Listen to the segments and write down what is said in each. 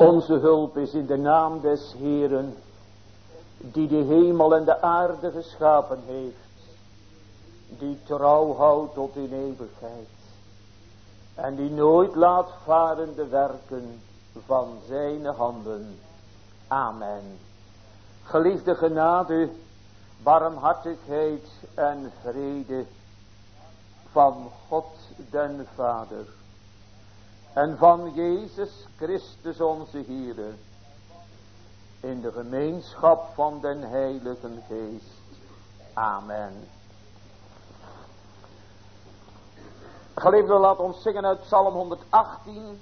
Onze hulp is in de naam des Heeren, die de hemel en de aarde geschapen heeft, die trouw houdt tot in eeuwigheid en die nooit laat varen de werken van zijn handen. Amen. Geliefde genade, barmhartigheid en vrede van God den Vader en van Jezus Christus onze Heere, in de gemeenschap van den Heilige Geest. Amen. Geliefden, laat ons zingen uit Psalm 118,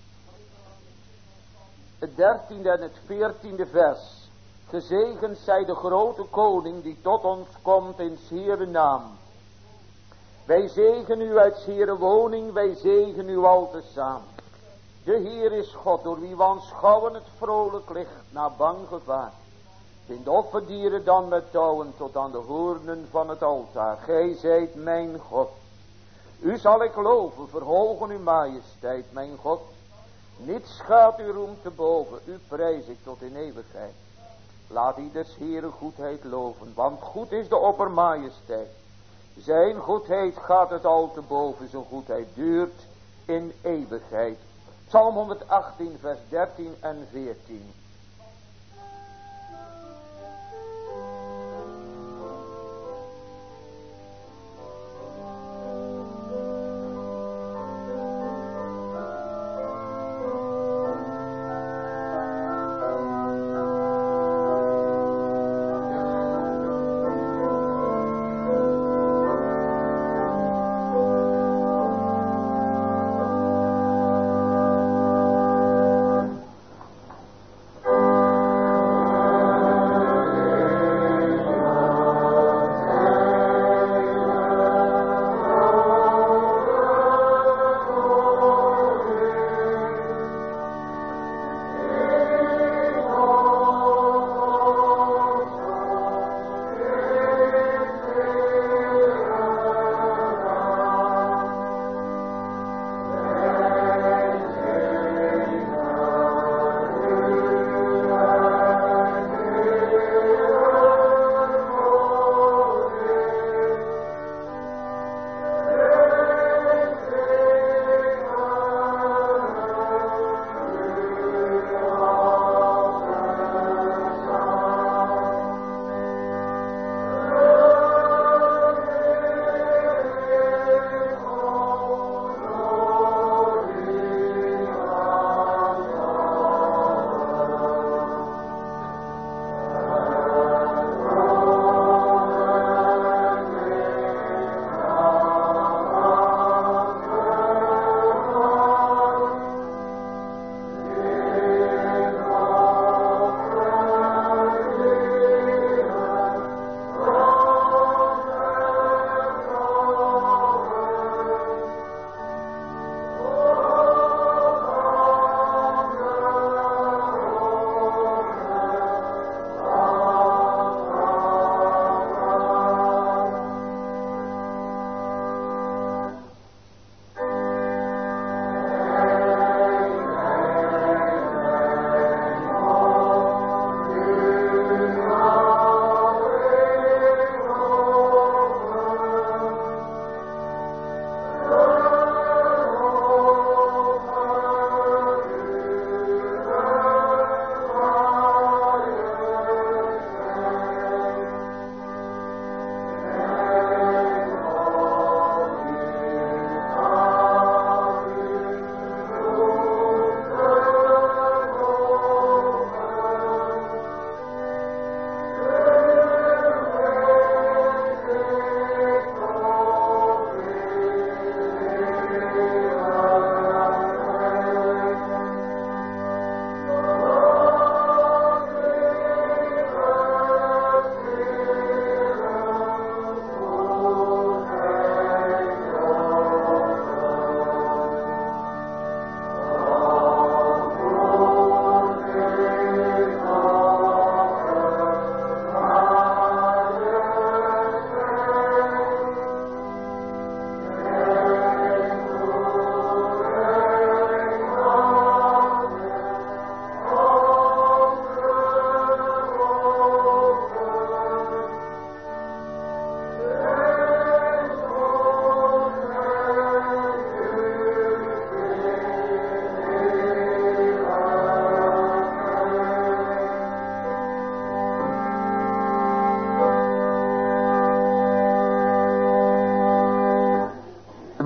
het 13e en het 14e vers. Gezegend zij de grote koning die tot ons komt in 's Heeren naam. Wij zegen u uit 's Heeren woning, wij zegen u al tezamen. De Heer is God, door wie we aanschouwen het vrolijk licht na bang gevaar. Vind offerdieren dan met touwen tot aan de hoornen van het altaar. Gij zijt mijn God. U zal ik loven, verhogen uw majesteit, mijn God. Niets gaat uw roem te boven, u prijs ik tot in eeuwigheid. Laat ieders Heere goedheid loven, want goed is de oppermajesteit. Zijn goedheid gaat het al te boven, zijn goedheid duurt in eeuwigheid. Psalm 118 vers 13 en 14.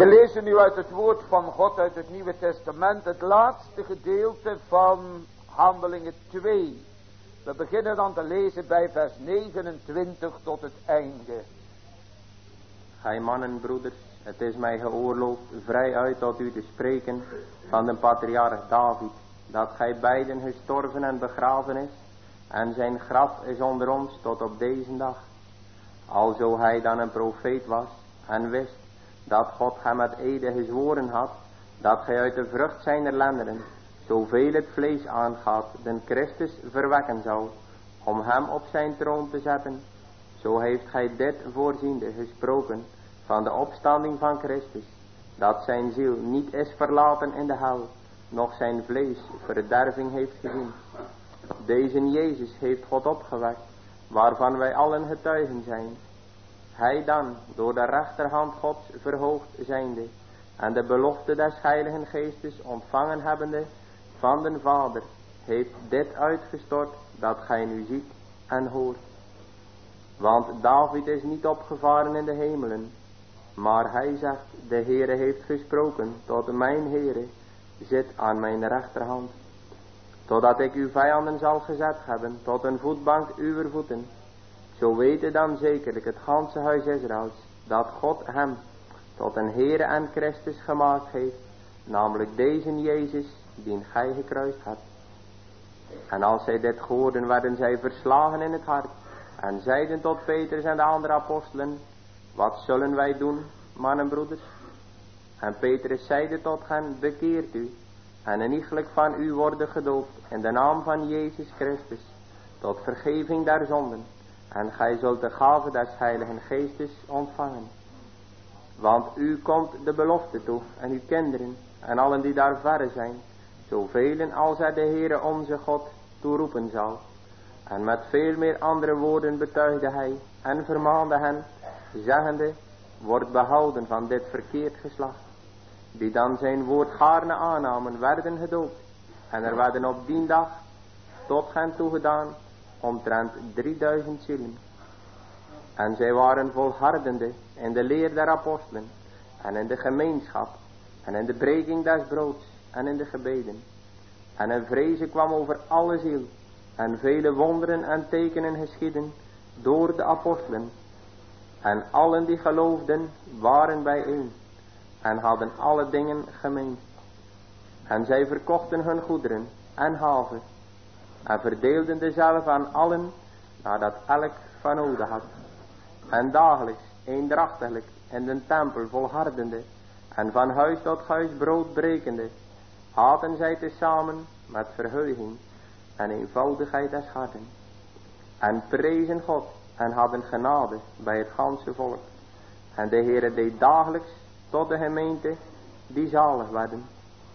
We lezen nu uit het woord van God uit het Nieuwe Testament, het laatste gedeelte van Handelingen 2. We beginnen dan te lezen bij vers 29 tot het einde. Gij mannen, broeders, het is mij geoorloofd vrijuit tot u te spreken van de patriarch David, dat gij beiden gestorven en begraven is, en zijn graf is onder ons tot op deze dag. Alzo hij dan een profeet was en wist dat God hem met ede gezworen had, dat gij uit de vrucht zijner lendenen, zoveel het vlees aangaat, den Christus verwekken zou, om hem op zijn troon te zetten. Zo heeft gij dit voorziende gesproken van de opstanding van Christus, dat zijn ziel niet is verlaten in de hel, noch zijn vlees verderving heeft gezien. Deze Jezus heeft God opgewekt, waarvan wij allen getuigen zijn. Hij dan, door de rechterhand Gods verhoogd zijnde, en de belofte des Heiligen Geestes ontvangen hebbende van den Vader, heeft dit uitgestort, dat gij nu ziet en hoort. Want David is niet opgevaren in de hemelen, maar hij zegt, de Heere heeft gesproken tot mijn Heere, zit aan mijn rechterhand, totdat ik uw vijanden zal gezet hebben, tot een voetbank uwer voeten. Zo wete dan zekerlijk het ganse huis Israëls, dat God hem tot een Heere en Christus gemaakt heeft, namelijk deze Jezus, dien gij gekruist hebt. En als zij dit hoorden, werden zij verslagen in het hart, en zeiden tot Petrus en de andere apostelen, wat zullen wij doen, mannen broeders? En Petrus zeide tot hen, bekeert u, en een iegelijk van u worden gedoopt in de naam van Jezus Christus, tot vergeving der zonden, en gij zult de gave des Heiligen Geestes ontvangen. Want u komt de belofte toe, en uw kinderen, en allen die daar verre zijn, zoveel als er de Heere onze God toeroepen zal. En met veel meer andere woorden betuigde hij en vermaande hen, zeggende, wordt behouden van dit verkeerd geslacht. Die dan zijn woord gaarne aannamen, werden gedoopt. En er werden op die dag tot hen toegedaan omtrent 3000 zielen. En zij waren volhardende in de leer der apostelen, en in de gemeenschap, en in de breking des broods, en in de gebeden. En een vreze kwam over alle ziel, en vele wonderen en tekenen geschieden door de apostelen. En allen die geloofden waren bijeen, en hadden alle dingen gemeen. En zij verkochten hun goederen en haven, en verdeelden dezelve aan allen, nadat elk van nodig had. En dagelijks, eendrachtiglijk, in den tempel volhardende, en van huis tot huis brood brekende, aten zij tezamen met verheuging en eenvoudigheid des harten. En prezen God, en hadden genade bij het ganse volk. En de Heere deed dagelijks tot de gemeente die zalig werden.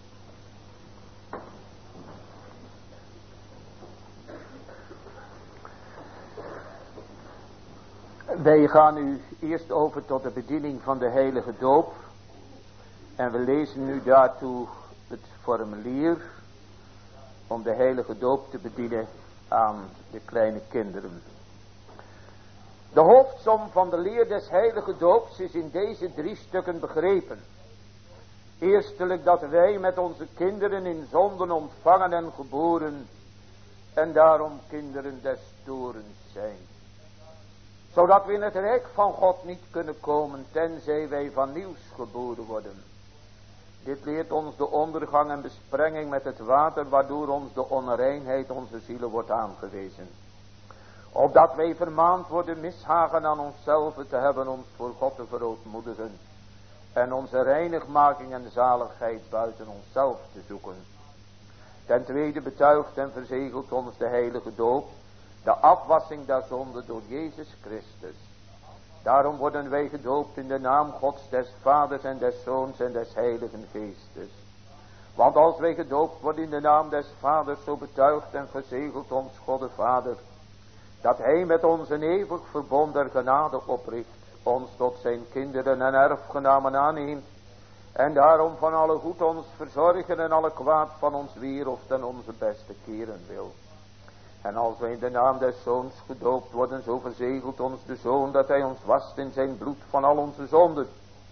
Wij gaan nu eerst over tot de bediening van de heilige doop. En we lezen nu daartoe het formulier om de heilige doop te bedienen aan de kleine kinderen. De hoofdsom van de leer des heilige doops is in deze 3 stukken begrepen. Eerstelijk dat wij met onze kinderen in zonden ontvangen en geboren en daarom kinderen des torens zijn. Zodat we in het rijk van God niet kunnen komen tenzij wij van nieuws geboren worden. Dit leert ons de ondergang en besprenging met het water, waardoor ons de onreinheid onze zielen wordt aangewezen. Opdat wij vermaand worden mishagen aan onszelf te hebben, ons voor God te verootmoedigen. En onze reinigmaking en zaligheid buiten onszelf te zoeken. Ten tweede betuigt en verzegelt ons de heilige doop, de afwassing der zonde door Jezus Christus. Daarom worden wij gedoopt in de naam Gods des Vaders en des Zoons en des Heiligen Geestes. Want als wij gedoopt worden in de naam des Vaders, zo betuigt en verzegelt ons God de Vader, dat hij met ons een eeuwig verbond der genade opricht, ons tot zijn kinderen en erfgenamen aanneemt, en daarom van alle goed ons verzorgen en alle kwaad van ons weer of ten onze beste keren wil. En als wij in de naam des Zoons gedoopt worden, zo verzegelt ons de Zoon dat hij ons wast in zijn bloed van al onze zonden,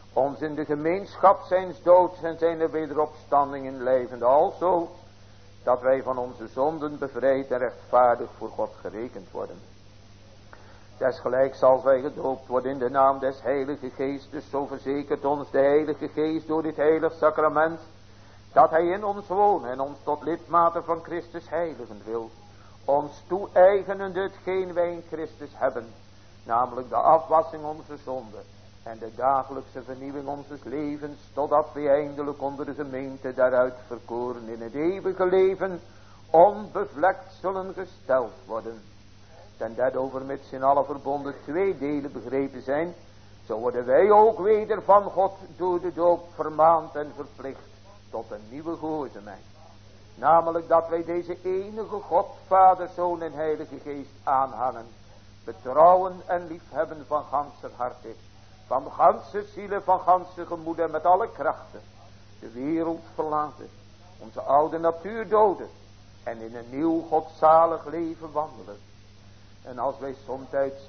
ons in de gemeenschap zijns doods en zijn wederopstanding in levende, alzo dat wij van onze zonden bevrijd en rechtvaardig voor God gerekend worden. Desgelijks als wij gedoopt worden in de naam des Heilige Geestes, zo verzekert ons de Heilige Geest door dit heilig sacrament, dat hij in ons wonen en ons tot lidmaten van Christus heiligen wil, ons toe-eigenende hetgeen wij in Christus hebben, namelijk de afwassing onze zonden en de dagelijkse vernieuwing onzes levens, totdat wij eindelijk onder de gemeente daaruit verkoren in het eeuwige leven onbevlekt zullen gesteld worden. Ten derde overmits in alle verbonden twee delen begrepen zijn, zo worden wij ook weder van God door de doop vermaand en verplicht tot een nieuwe gehoorzaamheid. Namelijk dat wij deze enige God, Vader, Zoon en Heilige Geest aanhangen, betrouwen en liefhebben van ganser harte, van ganse zielen, van ganse gemoed en met alle krachten, de wereld verlaten, onze oude natuur doden en in een nieuw godzalig leven wandelen. En als wij somtijds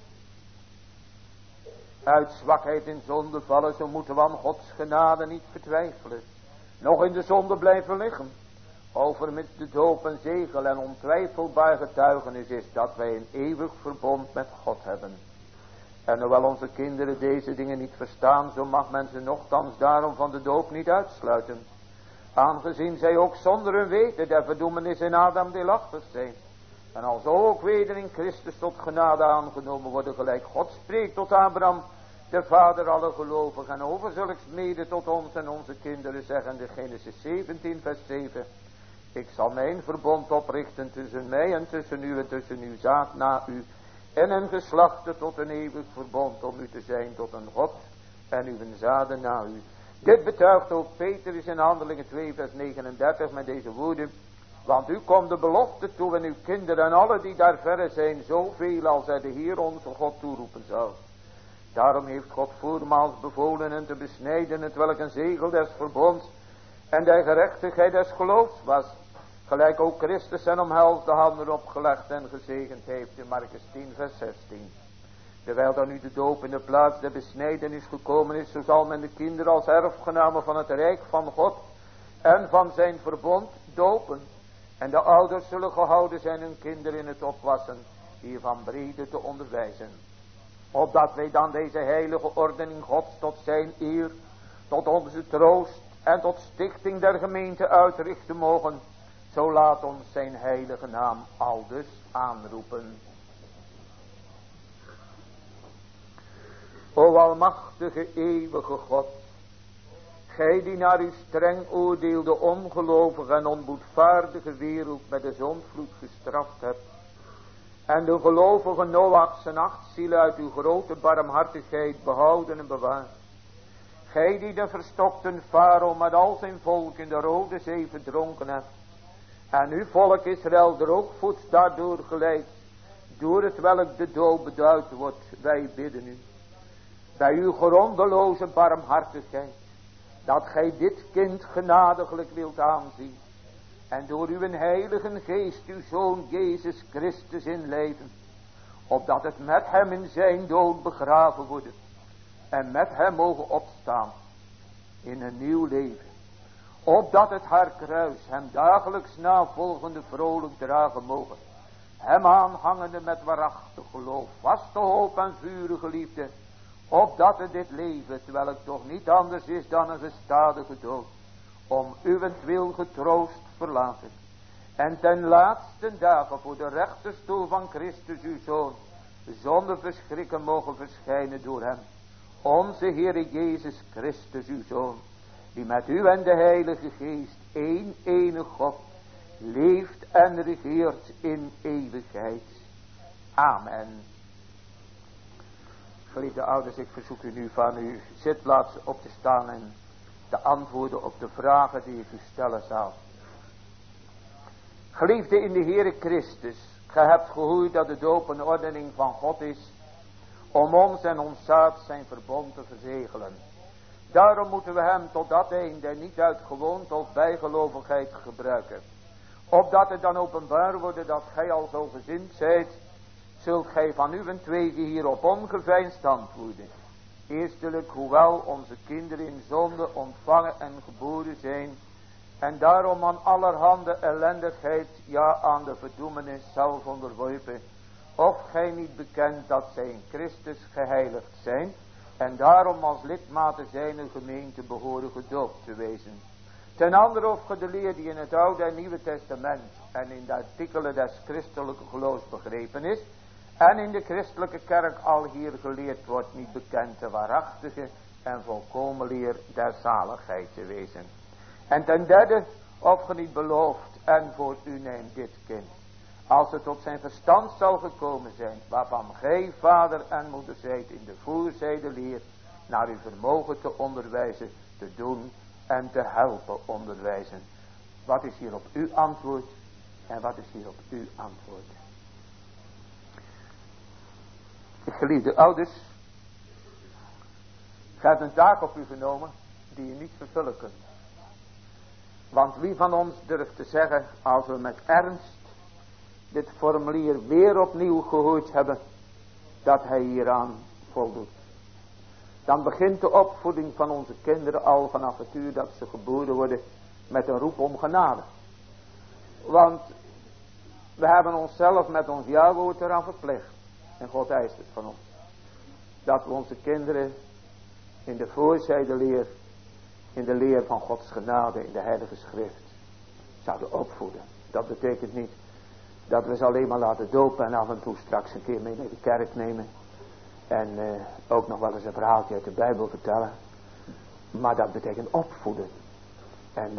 uit zwakheid in zonde vallen, zo moeten we aan Gods genade niet vertwijfelen, nog in de zonde blijven liggen. Overmits de doop een zegel en ontwijfelbaar getuigenis is dat wij een eeuwig verbond met God hebben. En hoewel onze kinderen deze dingen niet verstaan, zo mag men ze nochtans daarom van de doop niet uitsluiten, aangezien zij ook zonder hun weten der verdoemenis in Adam deelachtig zijn, en als ook weder in Christus tot genade aangenomen worden, gelijk God spreekt tot Abraham, de vader alle gelovigen, en over zulks mede tot ons en onze kinderen zeggen, de Genesis 17 vers 7, ik zal mijn verbond oprichten tussen mij en tussen u en tussen uw zaad na u, en een geslachte tot een eeuwig verbond om u te zijn tot een God en uw zaden na u. Dit betuigt ook Petrus in Handelingen 2 vers 39 met deze woorden, want u komt de belofte toe en uw kinderen en alle die daar verre zijn, zoveel als hij de Heer onze God toeroepen zal. Daarom heeft God voormaals bevolen hen te besnijden, het welk een zegel des verbonds en der gerechtigheid des geloofs was, gelijk ook Christus en omhelsde handen opgelegd en gezegend heeft in Markus 10 vers 16. Terwijl dan nu de doop in de plaats der besnijdenis gekomen is, zo zal men de kinderen als erfgenamen van het rijk van God en van zijn verbond dopen. En de ouders zullen gehouden zijn hun kinderen in het opwassen, hiervan brede te onderwijzen. Opdat wij dan deze heilige ordening Gods tot zijn eer, tot onze troost en tot stichting der gemeente uitrichten mogen, zo laat ons zijn heilige naam aldus aanroepen. O almachtige eeuwige God, gij die naar uw streng oordeel de ongelovige en onboedvaardige wereld met de zondvloed gestraft hebt, en de gelovige Noach zijn 8 zielen uit uw grote barmhartigheid behouden en bewaard. Gij die de verstokte Farao met al zijn volk in de Rode Zee verdronken hebt, en uw volk Israël droogvoets daardoor geleid, door het welk de dood beduid wordt, wij bidden u, bij uw grondeloze barmhartigheid, dat gij dit kind genadiglijk wilt aanzien, en door uw heilige geest uw Zoon Jezus Christus inleven, opdat het met hem in zijn dood begraven worden, en met hem mogen opstaan in een nieuw leven, opdat het haar kruis hem dagelijks navolgende vrolijk dragen mogen, hem aanhangende met waarachtig geloof, vaste hoop en vurige liefde, opdat het dit leven, terwijl het toch niet anders is dan een gestadige dood, om uwentwil getroost verlaten, en ten laatste dagen voor de rechterstoel van Christus uw Zoon, zonder verschrikken mogen verschijnen door hem, onze Heere Jezus Christus uw Zoon, die met u en de Heilige Geest, één enig God, leeft en regeert in eeuwigheid. Amen. Geliefde ouders, ik verzoek u nu van uw zitplaats op te staan en te antwoorden op de vragen die ik u stellen zal. Geliefde in de Heere Christus, gij hebt gehoord dat de doop een ordening van God is, om ons en ons zaad zijn verbond te verzegelen. Daarom moeten we hem tot dat einde niet uit gewoonte of bijgelovigheid gebruiken, opdat het dan openbaar wordt dat gij al zo gezind zijt, zult gij van uwentwege hierop ongeveinsd antwoorden. Eerstelijk, hoewel onze kinderen in zonde ontvangen en geboren zijn, en daarom aan allerhande ellendigheid, ja aan de verdoemenis zelf onderworpen, of gij niet bekent dat zij in Christus geheiligd zijn, en daarom als lidmaten zijner gemeente behoren gedoopt te wezen. Ten andere of ge de leer die in het Oude en Nieuwe Testament en in de artikelen des christelijke geloofs begrepen is, en in de christelijke kerk al hier geleerd wordt, niet bekend de waarachtige en volkomen leer der zaligheid te wezen. En ten derde, of ge niet belooft en voor u neemt dit kind, als het tot zijn verstand zou gekomen zijn, waarvan gij vader en moeder zijt in de voorzijde leer, naar uw vermogen te onderwijzen, te doen en te helpen onderwijzen. Wat is hier op uw antwoord en wat is hier op uw antwoord? Geliefde ouders, gij hebt een taak op u genomen die je niet vervullen kunt. Want wie van ons durft te zeggen, als we met ernst dit formulier weer opnieuw gehoord hebben, dat hij hieraan voldoet. Dan begint de opvoeding van onze kinderen al vanaf het uur dat ze geboren worden met een roep om genade. Want we hebben onszelf met ons ja-woord eraan verplicht. En God eist het van ons. Dat we onze kinderen in de voorzijde leer, in de leer van Gods genade, in de heilige schrift, zouden opvoeden. Dat betekent niet dat we ze alleen maar laten dopen en af en toe straks een keer mee naar de kerk nemen. En ook nog wel eens een verhaaltje uit de Bijbel vertellen. Maar dat betekent opvoeden. En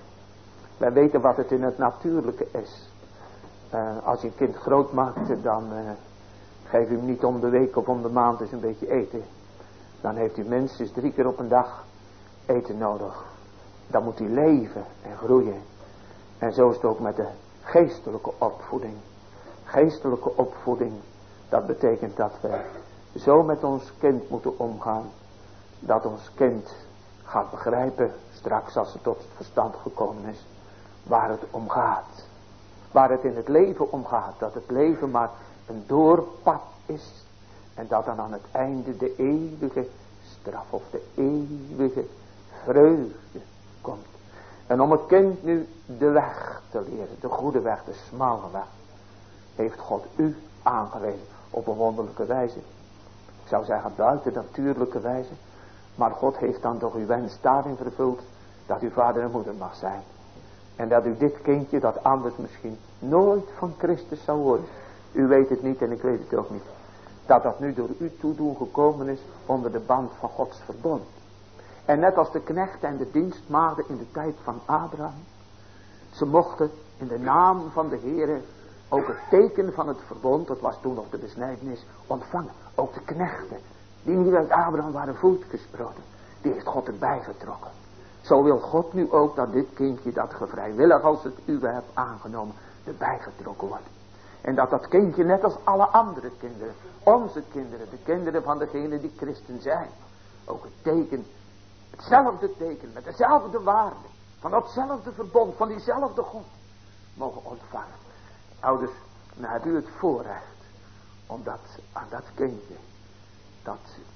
wij weten wat het in het natuurlijke is. Als je een kind groot maakt, dan geef je hem niet om de week of om de maand eens een beetje eten. Dan heeft hij minstens 3 keer op een dag eten nodig. Dan moet hij leven en groeien. En zo is het ook met de geestelijke opvoeding. Geestelijke opvoeding, dat betekent dat we zo met ons kind moeten omgaan, dat ons kind gaat begrijpen, straks als het tot het verstand gekomen is, waar het om gaat. Waar het in het leven om gaat, dat het leven maar een doorpad is. En dat dan aan het einde de eeuwige straf of de eeuwige vreugde komt. En om het kind nu de weg te leren, de goede weg, de smalle weg, heeft God u aangewezen op een wonderlijke wijze. Ik zou zeggen buiten natuurlijke wijze. Maar God heeft dan toch uw wens daarin vervuld dat u vader en moeder mag zijn. En dat u dit kindje dat anders misschien nooit van Christus zou worden. U weet het niet en ik weet het ook niet. Dat dat nu door u toedoen gekomen is onder de band van Gods verbond. En net als de knechten en de dienstmaagden in de tijd van Abraham. Ze mochten in de naam van de Heere ook het teken van het verbond, dat was toen nog de besnijdenis, ontvangen. Ook de knechten, die niet uit Abraham waren voortgesproten, die heeft God erbij getrokken. Zo wil God nu ook dat dit kindje, dat gevrijwillig als het uwe hebt aangenomen, erbij getrokken wordt. En dat dat kindje net als alle andere kinderen, onze kinderen, de kinderen van degenen die christen zijn, ook het teken, hetzelfde teken, met dezelfde waarde, van datzelfde verbond, van diezelfde God, mogen ontvangen. Ouders, dan hebt u het voorrecht, omdat aan dat kindje, dat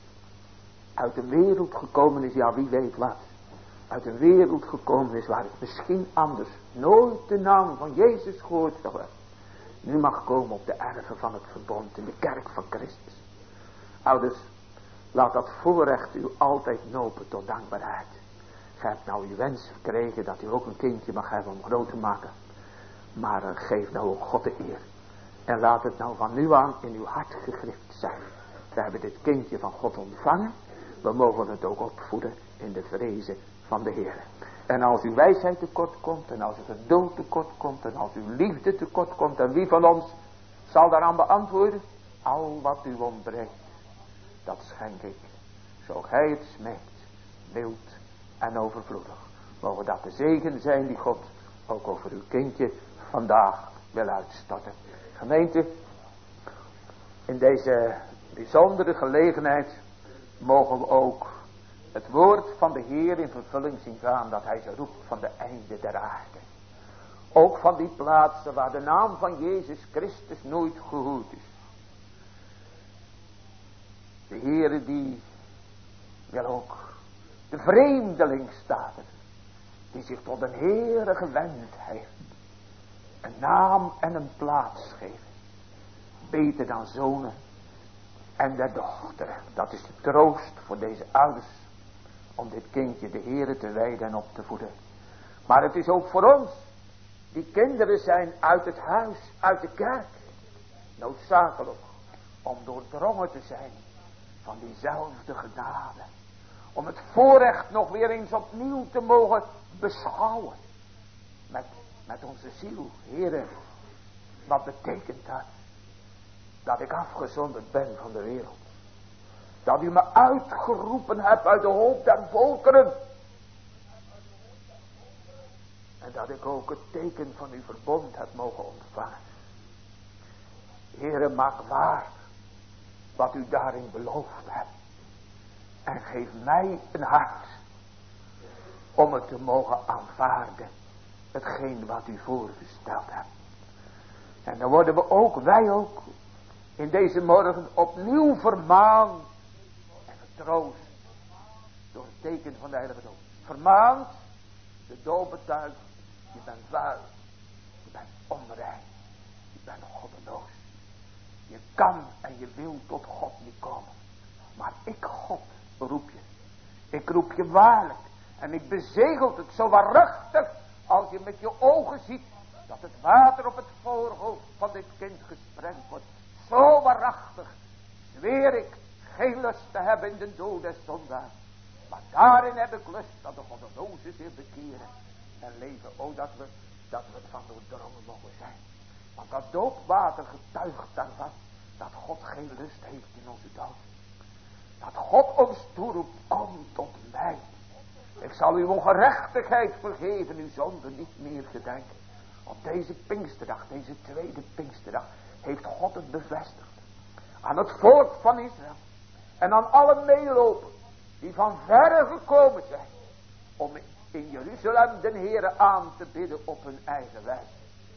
uit de wereld gekomen is, ja wie weet wat, uit een wereld gekomen is waar het misschien anders nooit de naam van Jezus gehoord zou hebben, nu mag komen op de erven van het verbond in de kerk van Christus. Ouders, laat dat voorrecht u altijd lopen tot dankbaarheid. Gij hebt nou uw wens gekregen dat u ook een kindje mag hebben om groot te maken. Maar geef nou ook God de eer. En laat het nou van nu aan in uw hart gegrift zijn. We hebben dit kindje van God ontvangen. We mogen het ook opvoeden in de vrezen van de Heer. En als uw wijsheid tekort komt, en als uw geduld tekort komt, en als uw liefde tekort komt, en wie van ons zal daaraan beantwoorden? Al wat u ontbreekt, dat schenk ik, zo gij het smeekt, mild en overvloedig. Mogen dat de zegen zijn die God ook over uw kindje vandaag wil uitstorten. Gemeente, in deze bijzondere gelegenheid mogen we ook het woord van de Heer in vervulling zien gaan, dat hij ze roept van de einde der aarde. Ook van die plaatsen waar de naam van Jezus Christus nooit gehoord is. De Heer die wil ook de vreemdeling staat er, die zich tot een Heere gewend heeft, een naam en een plaats geven, beter dan zonen en de dochter. Dat is de troost voor deze ouders, om dit kindje de Heere te wijden en op te voeden. Maar het is ook voor ons, die kinderen zijn uit het huis, uit de kerk, noodzakelijk om doordrongen te zijn van diezelfde genade. Om het voorrecht nog weer eens opnieuw te mogen beschouwen. Met onze ziel. Heere, wat betekent dat? Dat ik afgezonderd ben van de wereld. Dat u me uitgeroepen hebt uit de hoop der volkeren. En dat ik ook het teken van uw verbond heb mogen ontvangen. Heere, maak waar wat u daarin beloofd hebt. En geef mij een hart om het te mogen aanvaarden. Hetgeen wat u voorgesteld hebt. En dan worden wij ook in deze morgen opnieuw vermaand en getroost door het teken van de heilige doop. Vermaand, de doop betuigt, je bent vuil, je bent onrein, je bent goddeloos. Je kan en je wil tot God niet komen. Maar ik, God, roep je. Ik roep je waarlijk. En ik bezegel het zo waarachtig als je met je ogen ziet dat het water op het voorhoofd van dit kind gesprengd wordt. Zo waarachtig zweer ik geen lust te hebben in de dood des zondaars. Maar daarin heb ik lust dat de goddelozen zich bekeren en leven. O, dat we het van doordrongen mogen zijn. Want dat doopwater getuigt daarvan dat God geen lust heeft in onze dood. Dat God ons toeroept, kom tot mij. Ik zal uw ongerechtigheid vergeven, uw zonde niet meer gedenken. Op deze Pinksterdag, deze tweede Pinksterdag, heeft God het bevestigd. Aan het volk van Israël. En aan alle meelopers die van verre gekomen zijn. Om in Jeruzalem de Heere aan te bidden op hun eigen wijze.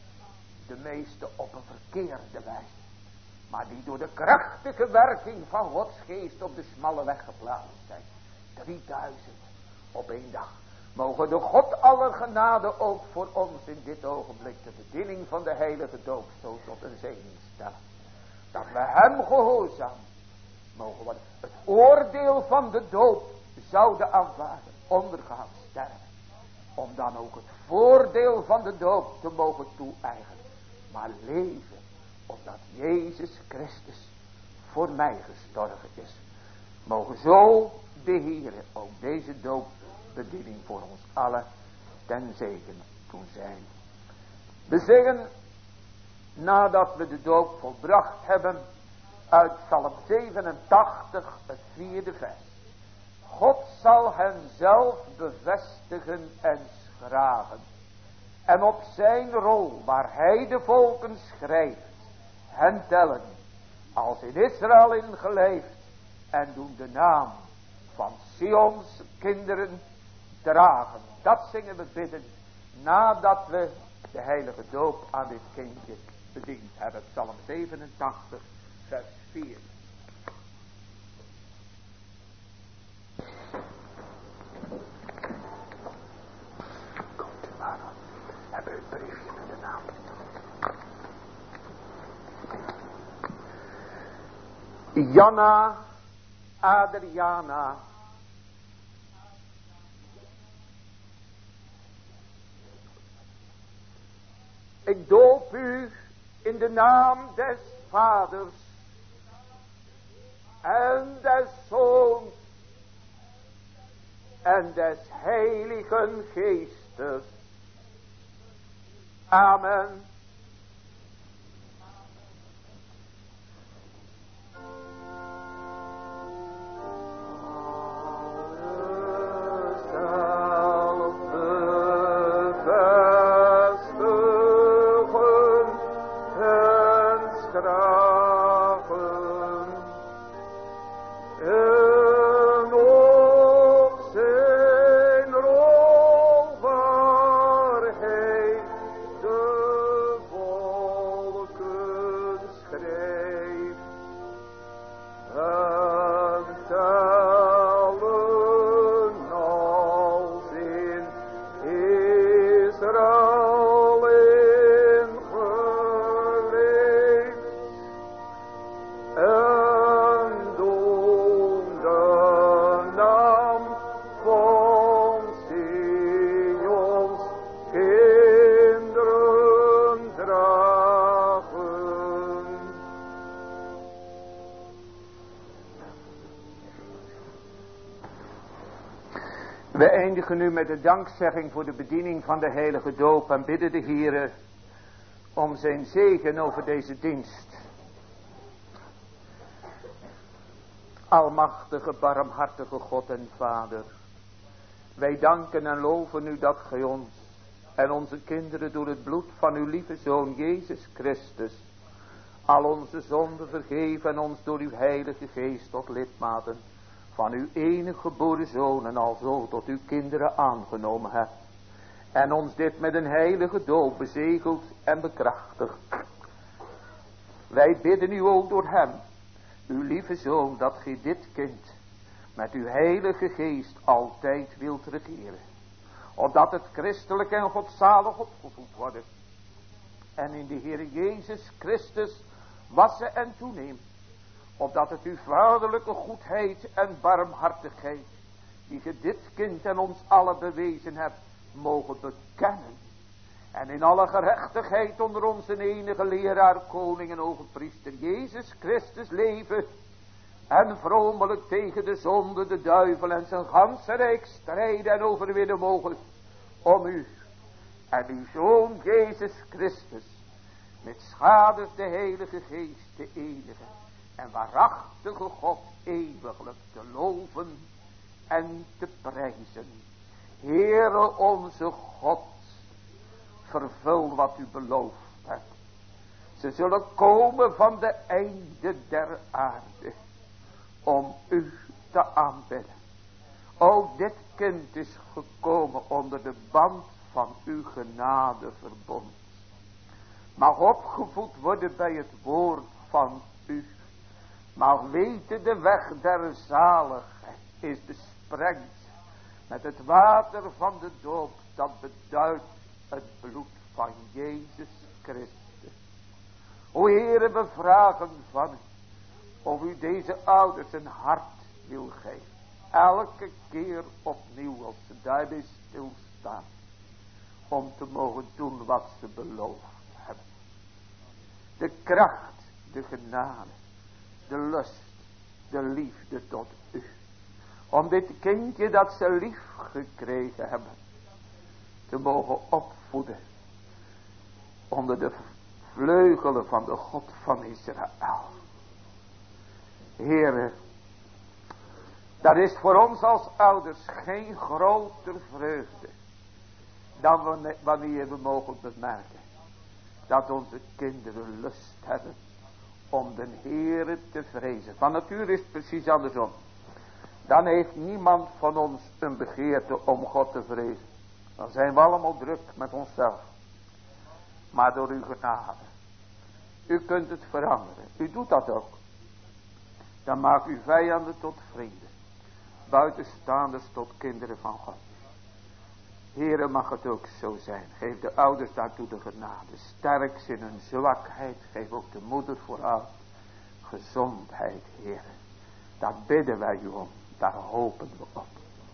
De meeste op een verkeerde wijze. Maar die door de krachtige werking van Gods geest op de smalle weg geplaatst zijn. 3000 op één dag. Mogen de God aller genade ook voor ons in dit ogenblik de bediening van de heilige doop zo tot een zegen stellen. Dat we hem gehoorzaam mogen worden. Het oordeel van de doop zouden aanvaarden, ondergaan, sterven. Om dan ook het voordeel van de doop te mogen toe-eigenen. Maar leven omdat Jezus Christus voor mij gestorven is. Mogen zo de Heere ook deze doopbediening voor ons allen ten zegen doen zijn. We zingen, nadat we de doop volbracht hebben, uit Psalm 87, het 4e vers. God zal hen zelf bevestigen en schragen. En op zijn rol, waar hij de volken schrijft, hen tellen, als in Israël ingeleefd, en doen de naam van Sions kinderen dragen. Dat zingen we bidden, nadat we de heilige doop aan dit kindje bediend hebben. Psalm 87, vers 4. Komt u maar, hebben we het briefje met de naam. Janna Adriana. Ik doop u in de naam des Vaders en des Zoons en des Heiligen Geestes. Amen. De eindigen nu met de dankzegging voor de bediening van de heilige doop en bidden de Heere om zijn zegen over deze dienst. Almachtige, barmhartige God en Vader, wij danken en loven u dat gij ons en onze kinderen door het bloed van uw lieve Zoon Jezus Christus al onze zonden vergeven en ons door uw heilige geest tot lidmaten van uw enige geboren Zoon en alzo tot uw kinderen aangenomen hebt. En ons dit met een heilige doop bezegeld en bekrachtigd. Wij bidden u ook door hem, uw lieve Zoon, dat gij dit kind met uw heilige geest altijd wilt regeren. Opdat het christelijk en godzalig opgevoed worden. En in de Heer Jezus Christus wassen en toeneemt. Opdat het uw vaderlijke goedheid en barmhartigheid, die ge dit kind en ons allen bewezen hebt, mogen bekennen. En in alle gerechtigheid onder onze enige leraar, koning en overpriester Jezus Christus leven. En vromelijk tegen de zonde, de duivel en zijn ganse rijk strijden en overwinnen mogen. Om u en uw Zoon Jezus Christus met schaders de heilige geest, de enige en waarachtige God eeuwiglijk te loven en te prijzen. Heere onze God, vervul wat u beloofd hebt. Ze zullen komen van de einde der aarde om u te aanbidden. Ook dit kind is gekomen onder de band van uw genadeverbond. Mag opgevoed worden bij het woord van u. Mag weten de weg der zaligheid is besprengd met het water van de doop, dat beduidt het bloed van Jezus Christus. O Heere, we vragen van u of u deze ouders een hart wil geven. Elke keer opnieuw als ze daarbij stilstaan. Om te mogen doen wat ze beloofd hebben. De kracht, de genade, de lust, de liefde tot u. Om dit kindje dat ze lief gekregen hebben, te mogen opvoeden. Onder de vleugelen van de God van Israël. Heere, dat is voor ons als ouders geen groter vreugde dan wanneer we mogen bemerken dat onze kinderen lust hebben om de Heere te vrezen. Van nature is het precies andersom. Dan heeft niemand van ons een begeerte om God te vrezen. Dan zijn we allemaal druk met onszelf. Maar door uw genade, u kunt het veranderen. U doet dat ook. Dan maakt u vijanden tot vrienden. Buitenstaanders tot kinderen van God. Heere, mag het ook zo zijn. Geef de ouders daartoe de genade. Sterk ze in hun zwakheid. Geef ook de moeder vooral gezondheid, Heere. Daar bidden wij u om. Daar hopen we op.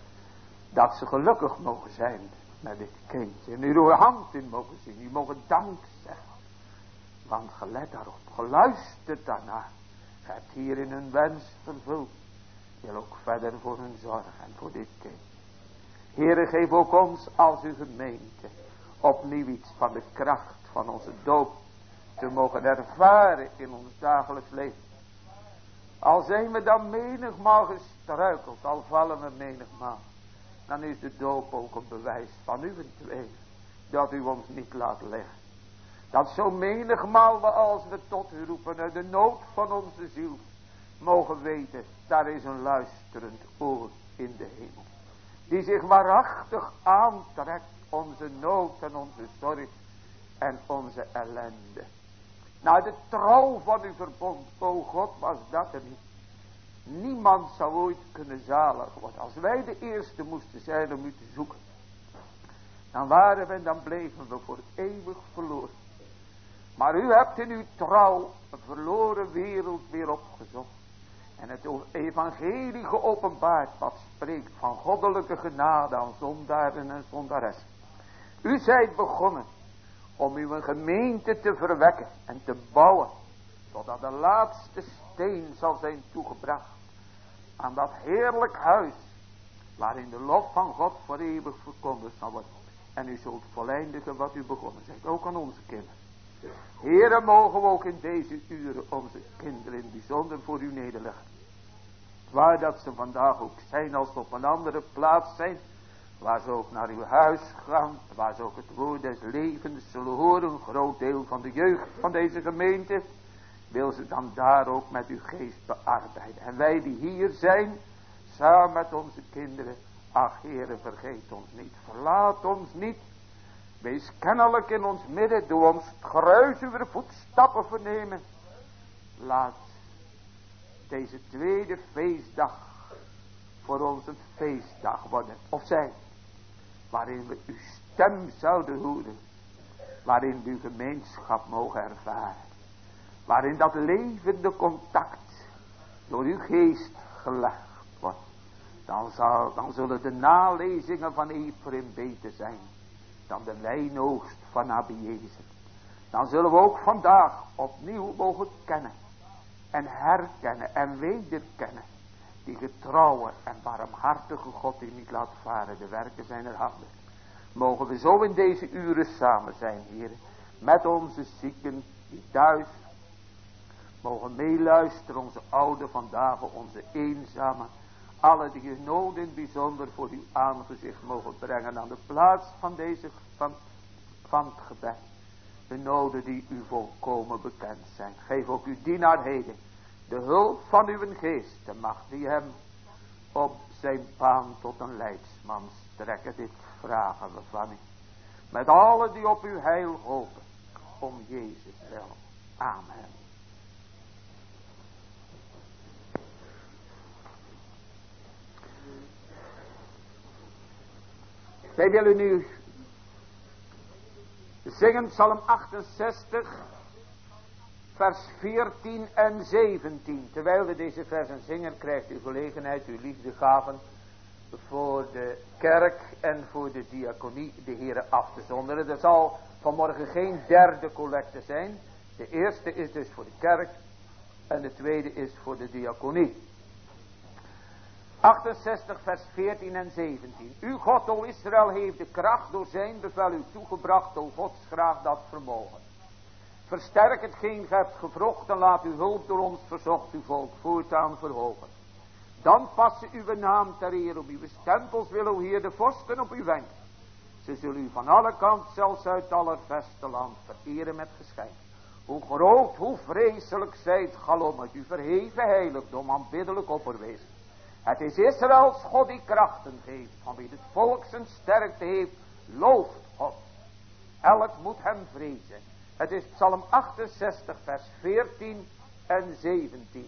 Dat ze gelukkig mogen zijn met dit kindje. En u uw hand in mogen zien. U mogen dank zeggen. Want gelet daarop. Geluisterd daarnaar. Gij hebt hierin hun wens vervuld. Wil ook verder voor hun zorgen en voor dit kind. Heere, geef ook ons als uw gemeente opnieuw iets van de kracht van onze doop te mogen ervaren in ons dagelijks leven. Al zijn we dan menigmaal gestruikeld, al vallen we menigmaal, dan is de doop ook een bewijs van uw twee, dat u ons niet laat liggen. Dat zo menigmaal we als we tot u roepen uit de nood van onze ziel, mogen weten, daar is een luisterend oor in de hemel. Die zich waarachtig aantrekt onze nood en onze zorg en onze ellende. Naar de trouw van uw verbond, o God, was dat er niet. Niemand zou ooit kunnen zalig worden. Als wij de eerste moesten zijn om u te zoeken, dan waren we en dan bleven we voor eeuwig verloren. Maar u hebt in uw trouw een verloren wereld weer opgezocht. En het evangelie geopenbaard wat spreekt van goddelijke genade aan zondaren en zondaressen. U zijt begonnen om uw gemeente te verwekken en te bouwen. Totdat de laatste steen zal zijn toegebracht aan dat heerlijk huis waarin de lof van God voor eeuwig verkondigd zal worden. En u zult voleindigen wat u begonnen zijt, ook aan onze kinderen. Heere, mogen we ook in deze uren onze kinderen in het bijzonder voor u nederleggen. Waar dat ze vandaag ook zijn, als ze op een andere plaats zijn, waar ze ook naar uw huis gaan, waar ze ook het woord des levens zullen horen, een groot deel van de jeugd van deze gemeente, wil ze dan daar ook met uw geest bearbeiden. En wij die hier zijn, samen met onze kinderen, ach Heere, vergeet ons niet, verlaat ons niet. Wees kennelijk in ons midden, doe ons het geruis uw voetstappen vernemen. Laat deze tweede feestdag voor ons een feestdag worden, of zijn, waarin we uw stem zouden horen, waarin we uw gemeenschap mogen ervaren, waarin dat levende contact door uw geest gelegd wordt. Dan zullen de nalezingen van Ephraim beter zijn dan de wijnoogst van Abiezer. Dan zullen we ook vandaag opnieuw mogen kennen en herkennen en wederkennen die getrouwe en barmhartige God die niet laat varen de werken zijner handen. Mogen we zo in deze uren samen zijn, Heer, met onze zieken die thuis mogen meeluisteren, onze oude vandaag, onze eenzame, alle die hun nood in bijzonder voor uw aangezicht mogen brengen aan de plaats van deze van het gebed. De noden die u volkomen bekend zijn. Geef ook uw dienaar heden de hulp van uw geest, de macht die hem op zijn baan tot een leidsman strekken. Dit vragen we van u. Met allen die op uw heil hopen, om Jezus wil. Amen. Wij willen nu zingen Psalm 68, vers 14 en 17. Terwijl we deze versen zingen, krijgt u gelegenheid uw liefdegaven voor de kerk en voor de diaconie de Heere af te zonderen. Er zal vanmorgen geen derde collecte zijn. De eerste is dus voor de kerk en de tweede is voor de diaconie. 68 vers 14 en 17. U God, o Israël, heeft de kracht door zijn bevel u toegebracht, o Gods graag dat vermogen. Versterk hetgeen ge hebt gevrocht en laat uw hulp door ons verzocht uw volk voortaan verhogen. Dan passen uw naam ter eer, op uw stempels wil o Heer de vorsten op uw wenk. Ze zullen u van alle kant, zelfs uit allerverste land, vereren met geschenk. Hoe groot, hoe vreselijk zijt galom uit uw verheven heiligdom aanbiddelijk opperwezen. Het is Israëls God die krachten geeft, van wie het volk zijn sterkte heeft, looft God. Elk moet hem vrezen. Het is Psalm 68 vers 14 en 17.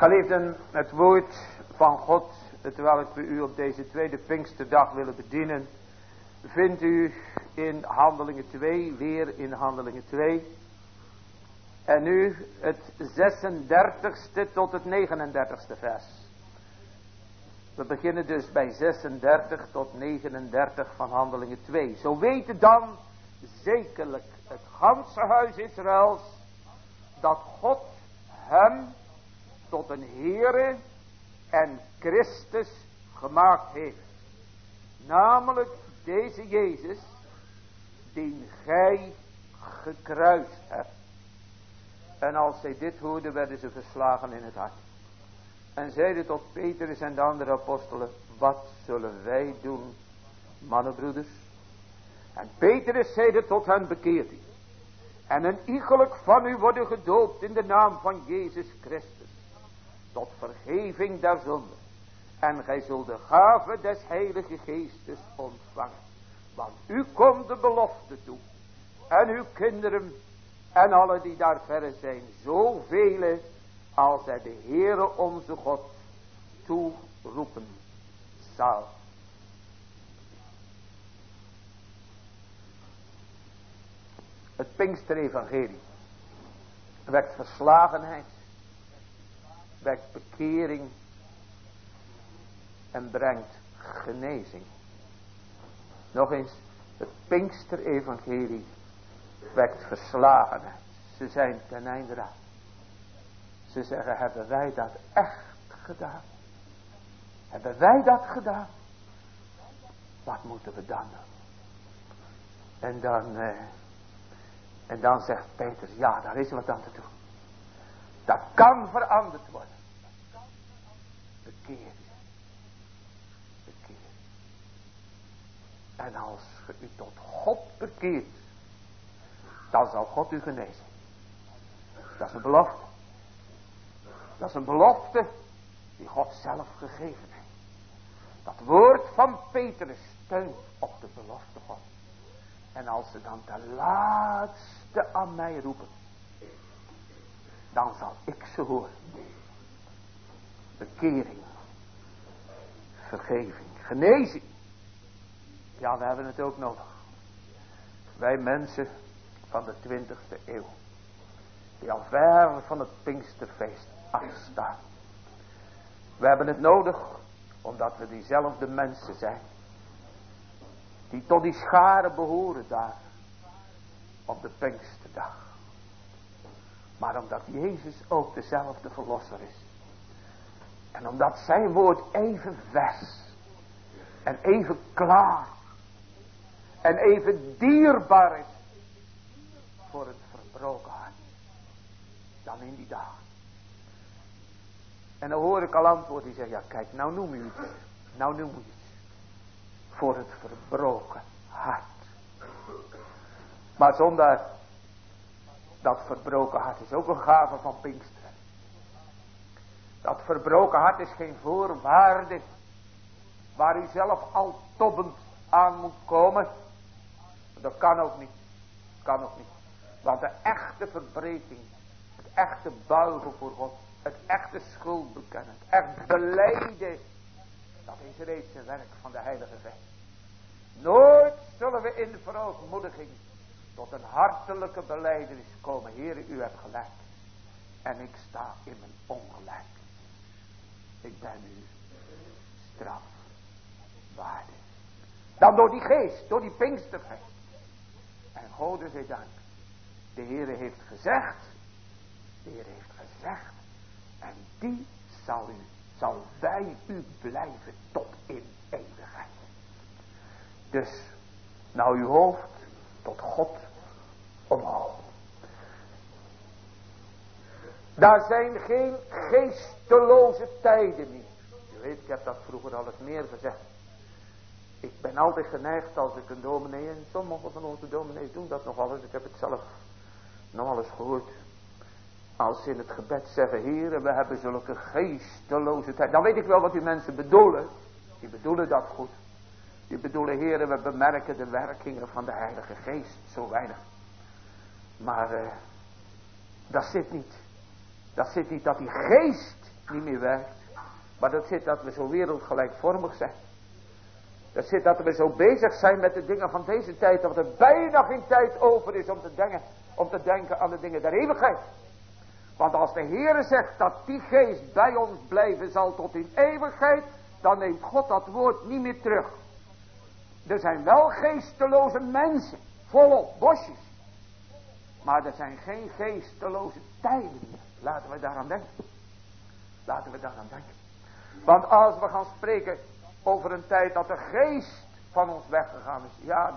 Geliefden, het woord van God, terwijl we u op deze tweede Pinksterdag willen bedienen, vindt u in Handelingen 2, weer in Handelingen 2. En nu het 36ste tot het 39ste vers. We beginnen dus bij 36 tot 39 van Handelingen 2. Zo weten dan zekerlijk het ganse huis Israëls dat God hem tot een Heere en Christus gemaakt heeft. Namelijk deze Jezus, die gij gekruist hebt. En als zij dit hoorden, werden ze verslagen in het hart. En zeiden tot Petrus en de andere apostelen: wat zullen wij doen, mannenbroeders? En Petrus zeide tot hen: bekeert u. En een iegelijk van u worden gedoopt in de naam van Jezus Christus, tot vergeving der zonden. En gij zult de gave des Heilige Geestes ontvangen. Want u komt de belofte toe. En uw kinderen en alle die daar verre zijn, zoveel als hij de Heere onze God toeroepen zal. Het Pinksterevangelie wekt verslagenheid, wekt bekering en brengt genezing. Nog eens, het Pinksterevangelie wekt verslagenheid. Ze zijn ten einde raad. Ze zeggen: hebben wij dat echt gedaan? Hebben wij dat gedaan? Wat moeten we dan doen? En dan zegt Petrus: ja, daar is wat aan te doen. Dat kan veranderd worden. Bekeer. Bekeer. En als je u tot God bekeert, dan zal God u genezen. Dat is een belofte. Dat is een belofte die God zelf gegeven heeft. Dat woord van Petrus steunt op de belofte God. En als ze dan de laatste aan mij roepen, dan zal ik ze horen. Bekering, vergeving, genezing. Ja, we hebben het ook nodig. Wij mensen van de 20e eeuw, die al ver van het Pinksterfeest afstaan. We hebben het nodig, omdat we diezelfde mensen zijn, die tot die scharen behoren daar, op de Pinksterdag. Maar omdat Jezus ook dezelfde verlosser is. En omdat zijn woord even vers, en even klaar, en even dierbaar is, voor het verbroken hart, dan in die dagen. En dan hoor ik al antwoord die zegt: ja, kijk, nou noem je iets. Nou noem je iets. Voor het verbroken hart. Maar zonder dat verbroken hart is ook een gave van Pinksteren. Dat verbroken hart is geen voorwaarde waar u zelf al tobbend aan moet komen. Dat kan ook niet. Kan ook niet. Want de echte verbreking, het echte buigen voor God, het echte schuld bekennen, het echt belijden, dat is reeds een werk van de Heilige Geest. Nooit zullen we in de verootmoediging tot een hartelijke belijdenis komen: Heere, u hebt gelijk. En ik sta in mijn ongelijk. Ik ben u strafwaardig. Dan door die geest, door die Pinkstergeest. En Gode zij dank. De Heere heeft gezegd. De Heere heeft gezegd. En die zal bij u blijven tot in eeuwigheid. Dus, nou uw hoofd tot God omhoog. Daar zijn geen geesteloze tijden meer. Je weet, ik heb dat vroeger al eens meer gezegd. Ik ben altijd geneigd als ik een dominee, en sommige van onze dominees doen dat nog wel eens, ik heb het zelf nog wel eens gehoord. Als ze in het gebed zeggen: Heere, we hebben zulke geesteloze tijd. Dan weet ik wel wat die mensen bedoelen. Die bedoelen dat goed. Die bedoelen: Heere, we bemerken de werkingen van de Heilige Geest zo weinig. Maar dat zit niet. Dat zit niet dat die geest niet meer werkt. Maar dat zit dat we zo wereldgelijkvormig zijn. Dat zit dat we zo bezig zijn met de dingen van deze tijd, dat er bijna geen tijd over is om te denken aan de dingen der eeuwigheid. Want als de Heere zegt dat die geest bij ons blijven zal tot in eeuwigheid, dan neemt God dat woord niet meer terug. Er zijn wel geesteloze mensen, volop bosjes. Maar er zijn geen geesteloze tijden meer. Laten we daaraan denken. Laten we daaraan denken. Want als we gaan spreken over een tijd dat de geest van ons weggegaan is. Ja,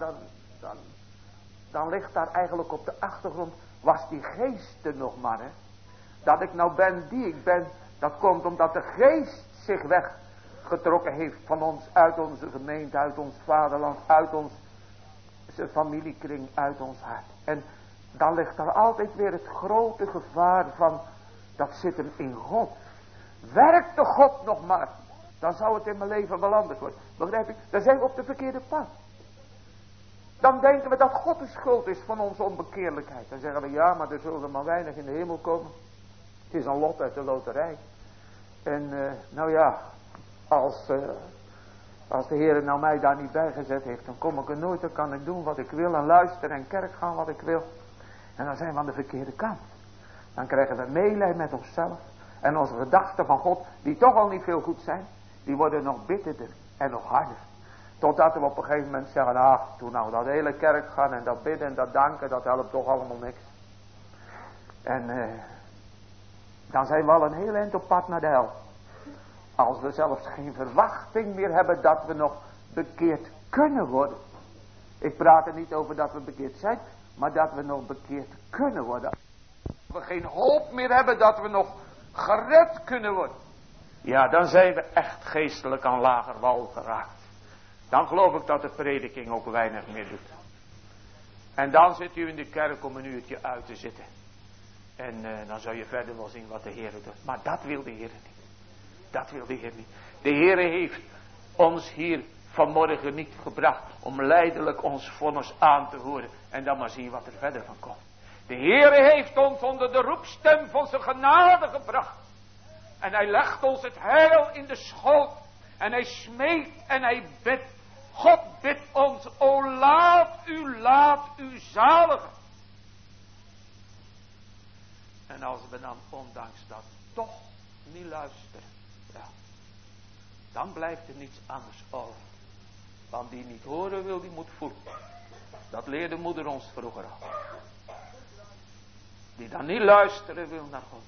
dan ligt daar eigenlijk op de achtergrond. Was die geest er nog maar, hè? Dat ik nou ben die ik ben. Dat komt omdat de geest zich weggetrokken heeft van ons. Uit onze gemeente, uit ons vaderland. Uit onze familiekring, uit ons hart. En dan ligt daar altijd weer het grote gevaar van. Dat zit hem in God. Werkte God nog maar. Dan zou het in mijn leven wel anders worden. Begrijp ik? Dan zijn we op de verkeerde pad. Dan denken we dat God de schuld is van onze onbekeerlijkheid. Dan zeggen we ja, maar er zullen maar weinig in de hemel komen. Het is een lot uit de loterij. En nou ja, als de Heer nou mij daar niet bij gezet heeft, dan kom ik er nooit, dan kan ik doen wat ik wil en luisteren en kerk gaan wat ik wil. En dan zijn we aan de verkeerde kant. Dan krijgen we meelij met onszelf. En onze gedachten van God, die toch al niet veel goed zijn, die worden nog bitterder en nog harder. Totdat we op een gegeven moment zeggen, ach, toen nou dat hele kerk gaan en dat bidden en dat danken, dat helpt toch allemaal niks. En dan zijn we al een heel eind op pad naar de hel. Als we zelfs geen verwachting meer hebben dat we nog bekeerd kunnen worden. Ik praat er niet over dat we bekeerd zijn, maar dat we nog bekeerd kunnen worden. Als we geen hoop meer hebben dat we nog gered kunnen worden. Ja, dan zijn we echt geestelijk aan lager wal geraakt. Dan geloof ik dat de prediking ook weinig meer doet. En dan zit u in de kerk om een uurtje uit te zitten. En dan zou je verder wel zien wat de Heer doet. Maar dat wil de Heer niet. Dat wil de Heer niet. De Heer heeft ons hier vanmorgen niet gebracht om lijdelijk ons vonnis aan te horen. En dan maar zien wat er verder van komt. De Heer heeft ons onder de roepstem van zijn genade gebracht. En hij legt ons het heil in de schoot. En hij smeekt en hij bidt. God bidt ons, o laat u zaligen. En als we dan ondanks dat toch niet luisteren. Ja, dan blijft er niets anders over. Want die niet horen wil, die moet voelen. Dat leerde moeder ons vroeger al. Die dan niet luisteren wil naar God.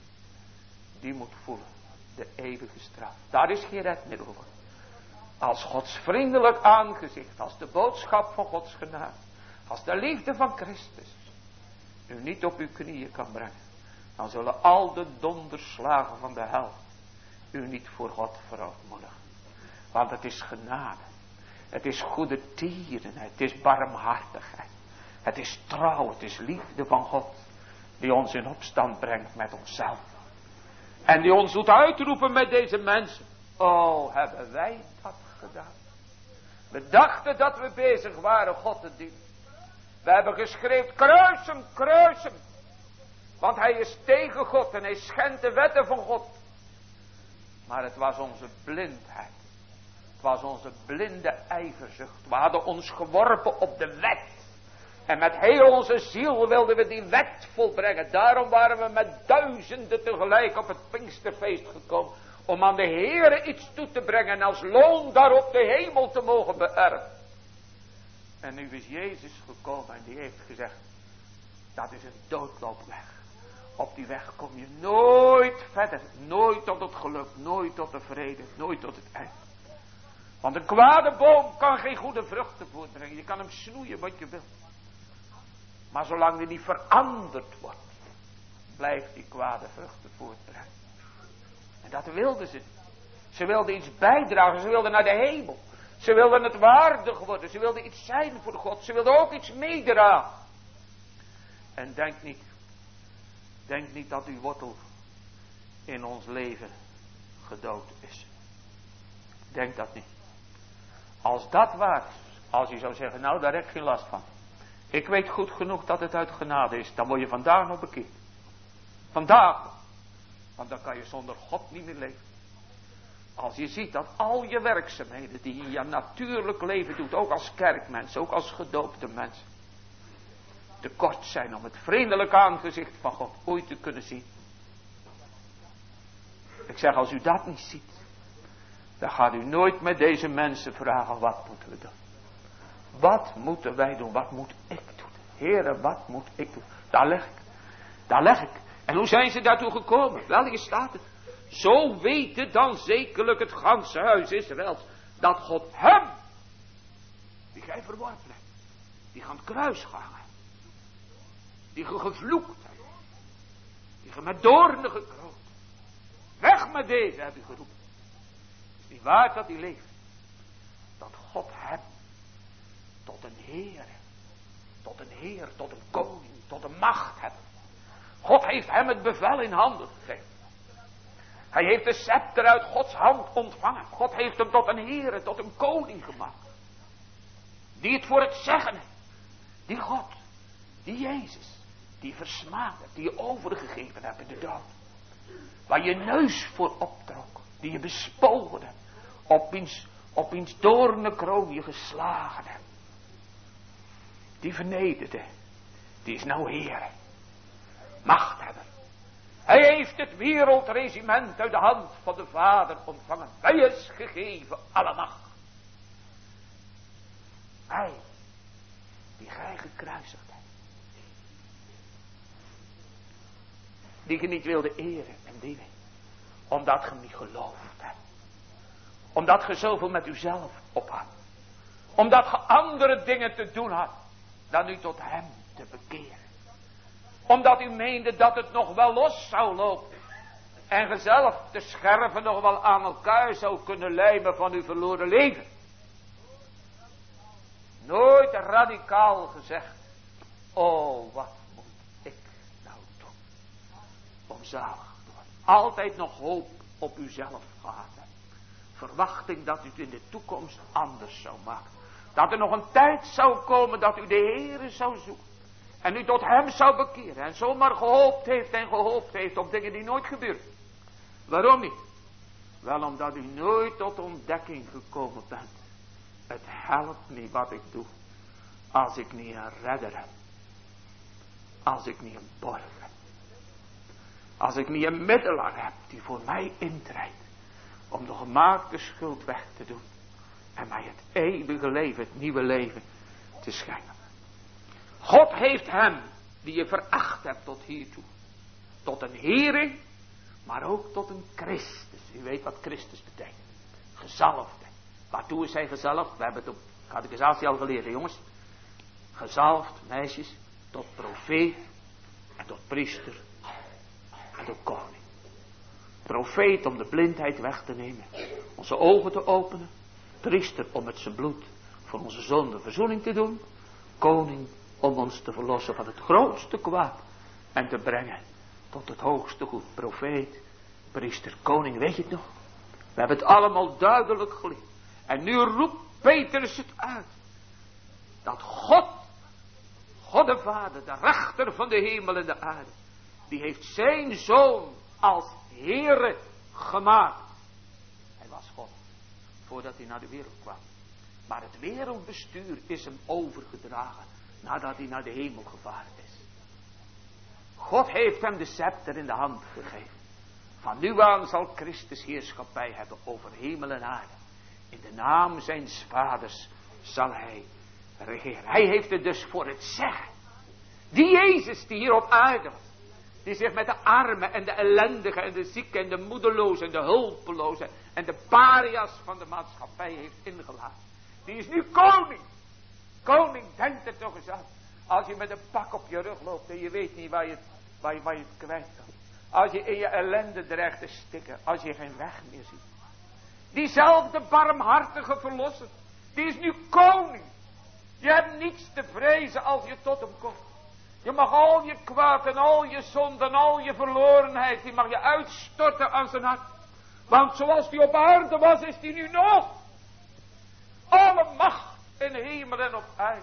Die moet voelen. De eeuwige straf. Daar is geen red meer over. Als Gods vriendelijk aangezicht. Als de boodschap van Gods genade. Als de liefde van Christus. U niet op uw knieën kan brengen. Dan zullen al de donderslagen van de hel. U niet voor God verootmoedigen. Want het is genade. Het is goede tierenheid. Het is barmhartigheid. Het is trouw. Het is liefde van God. Die ons in opstand brengt met onszelf. En die ons doet uitroepen met deze mensen. Oh, hebben wij dat gedaan? We dachten dat we bezig waren God te dienen. We hebben geschreven, kruis hem, kruis hem. Want hij is tegen God en hij schendt de wetten van God. Maar het was onze blindheid. Het was onze blinde ijverzucht. We hadden ons geworpen op de wet. En met heel onze ziel wilden we die wet volbrengen. Daarom waren we met duizenden tegelijk op het Pinksterfeest gekomen. Om aan de Heere iets toe te brengen en als loon daarop de hemel te mogen beërven. En nu is Jezus gekomen en die heeft gezegd. Dat is een doodloopweg. Op die weg kom je nooit verder. Nooit tot het geluk. Nooit tot de vrede. Nooit tot het eind. Want een kwade boom kan geen goede vruchten voortbrengen. Je kan hem snoeien wat je wilt. Maar zolang die niet veranderd wordt. Blijft die kwade vruchten voortbrengen. En dat wilden ze niet. Ze wilden iets bijdragen. Ze wilden naar de hemel. Ze wilden het waardig worden. Ze wilden iets zijn voor God. Ze wilden ook iets meedragen. En denk niet dat uw wortel in ons leven gedood is. Denk dat niet. Als dat waar is. Als je zou zeggen, nou daar heb ik geen last van. Ik weet goed genoeg dat het uit genade is. Dan word je vandaag nog bekeerd. Vandaag. Want dan kan je zonder God niet meer leven. Als je ziet dat al je werkzaamheden die je in je natuurlijk leven doet, ook als kerkmens, ook als gedoopte mens, tekort zijn om het vriendelijke aangezicht van God ooit te kunnen zien. Ik zeg, als u dat niet ziet, dan gaat u nooit met deze mensen vragen, wat moeten we doen? Wat moeten wij doen? Wat moet ik doen? Heren, wat moet ik doen? Daar leg ik. En hoe zijn ze daartoe gekomen? Wel, hier staat het. Zo weten dan zekerlijk het ganse huis Israëls, dat God hem, die gij verworpen hebt, die gaan kruis hangen, die ge gevloekt hebt, die ge met doornen gekroond, weg met deze, heb u geroepen. Het is niet waar dat hij leeft, dat God hem tot een Heer, tot een koning, tot een macht hebt. God heeft hem het bevel in handen gegeven. Hij heeft de scepter uit Gods hand ontvangen. God heeft hem tot een Heer, tot een koning gemaakt. Die het voor het zeggen heeft. Die God, die Jezus, die versmaad hebt, die je overgegeven hebt in de dood. Waar je neus voor optrok, die je bespogen hebt, op wiens doornenkroon je geslagen hebt. Die vernederde, die is nou Heer, machthebber. Hij heeft het wereldregiment uit de hand van de Vader ontvangen. Hij is gegeven alle macht. Hij, die gij gekruisigd hebt. Die je niet wilde eren en dienen. Omdat je hem niet geloofd hebt. Omdat je zoveel met uzelf op had. Omdat je andere dingen te doen had. Dan u tot hem te bekeren. Omdat u meende dat het nog wel los zou lopen. En gezelf de scherven nog wel aan elkaar zou kunnen lijmen van uw verloren leven. Nooit radicaal gezegd. Oh, wat moet ik nou doen? Om zalig te worden. Altijd nog hoop op uzelf gehad. Verwachting dat u het in de toekomst anders zou maken. Dat er nog een tijd zou komen dat u de Heere zou zoeken. En u tot hem zou bekeren. En zomaar gehoopt heeft op dingen die nooit gebeuren. Waarom niet? Wel omdat u nooit tot ontdekking gekomen bent. Het helpt niet wat ik doe. Als ik niet een redder heb. Als ik niet een borg heb. Als ik niet een middelaar heb die voor mij intreedt. Om de gemaakte schuld weg te doen. En mij het eeuwige leven, het nieuwe leven te schenken. God heeft hem, die je veracht hebt tot hiertoe. Tot een Heere, maar ook tot een Christus. U weet wat Christus betekent. Gezalfde. Waartoe is hij gezalfd? We hebben het op catechisatie al geleerd, jongens. Gezalfd, meisjes, tot profeet en tot priester en tot koning. Profeet om de blindheid weg te nemen. Onze ogen te openen. Priester om met zijn bloed voor onze zonde verzoening te doen. Koning om ons te verlossen van het grootste kwaad. En te brengen tot het hoogste goed. Profeet, priester, koning, weet je het nog? We hebben het allemaal duidelijk geleerd. En nu roept Petrus het uit. Dat God de Vader, de rechter van de hemel en de aarde. Die heeft zijn zoon als Heere gemaakt. Hij was God. Voordat hij naar de wereld kwam. Maar het wereldbestuur is hem overgedragen. Nadat hij naar de hemel gevaren is. God heeft hem de scepter in de hand gegeven. Van nu aan zal Christus heerschappij hebben over hemel en aarde. In de naam zijns vaders zal hij regeren. Hij heeft het dus voor het zeggen. Die Jezus die hier op aarde was. Die zich met de armen en de ellendigen en de zieken en de moedelozen en de hulpelozen en de paria's van de maatschappij heeft ingelaten. Die is nu koning. Koning, denk er toch eens aan. Als je met een pak op je rug loopt en je weet niet waar je het kwijt kan. Als je in je ellende dreigt te stikken. Als je geen weg meer ziet. Diezelfde barmhartige verlosser. Die is nu koning. Je hebt niets te vrezen als je tot hem komt. Je mag al je kwaad en al je zonde en al je verlorenheid. Die mag je uitstorten aan zijn hart. Want zoals die op aarde was, is die nu nog. Alle macht in hemel en op aarde.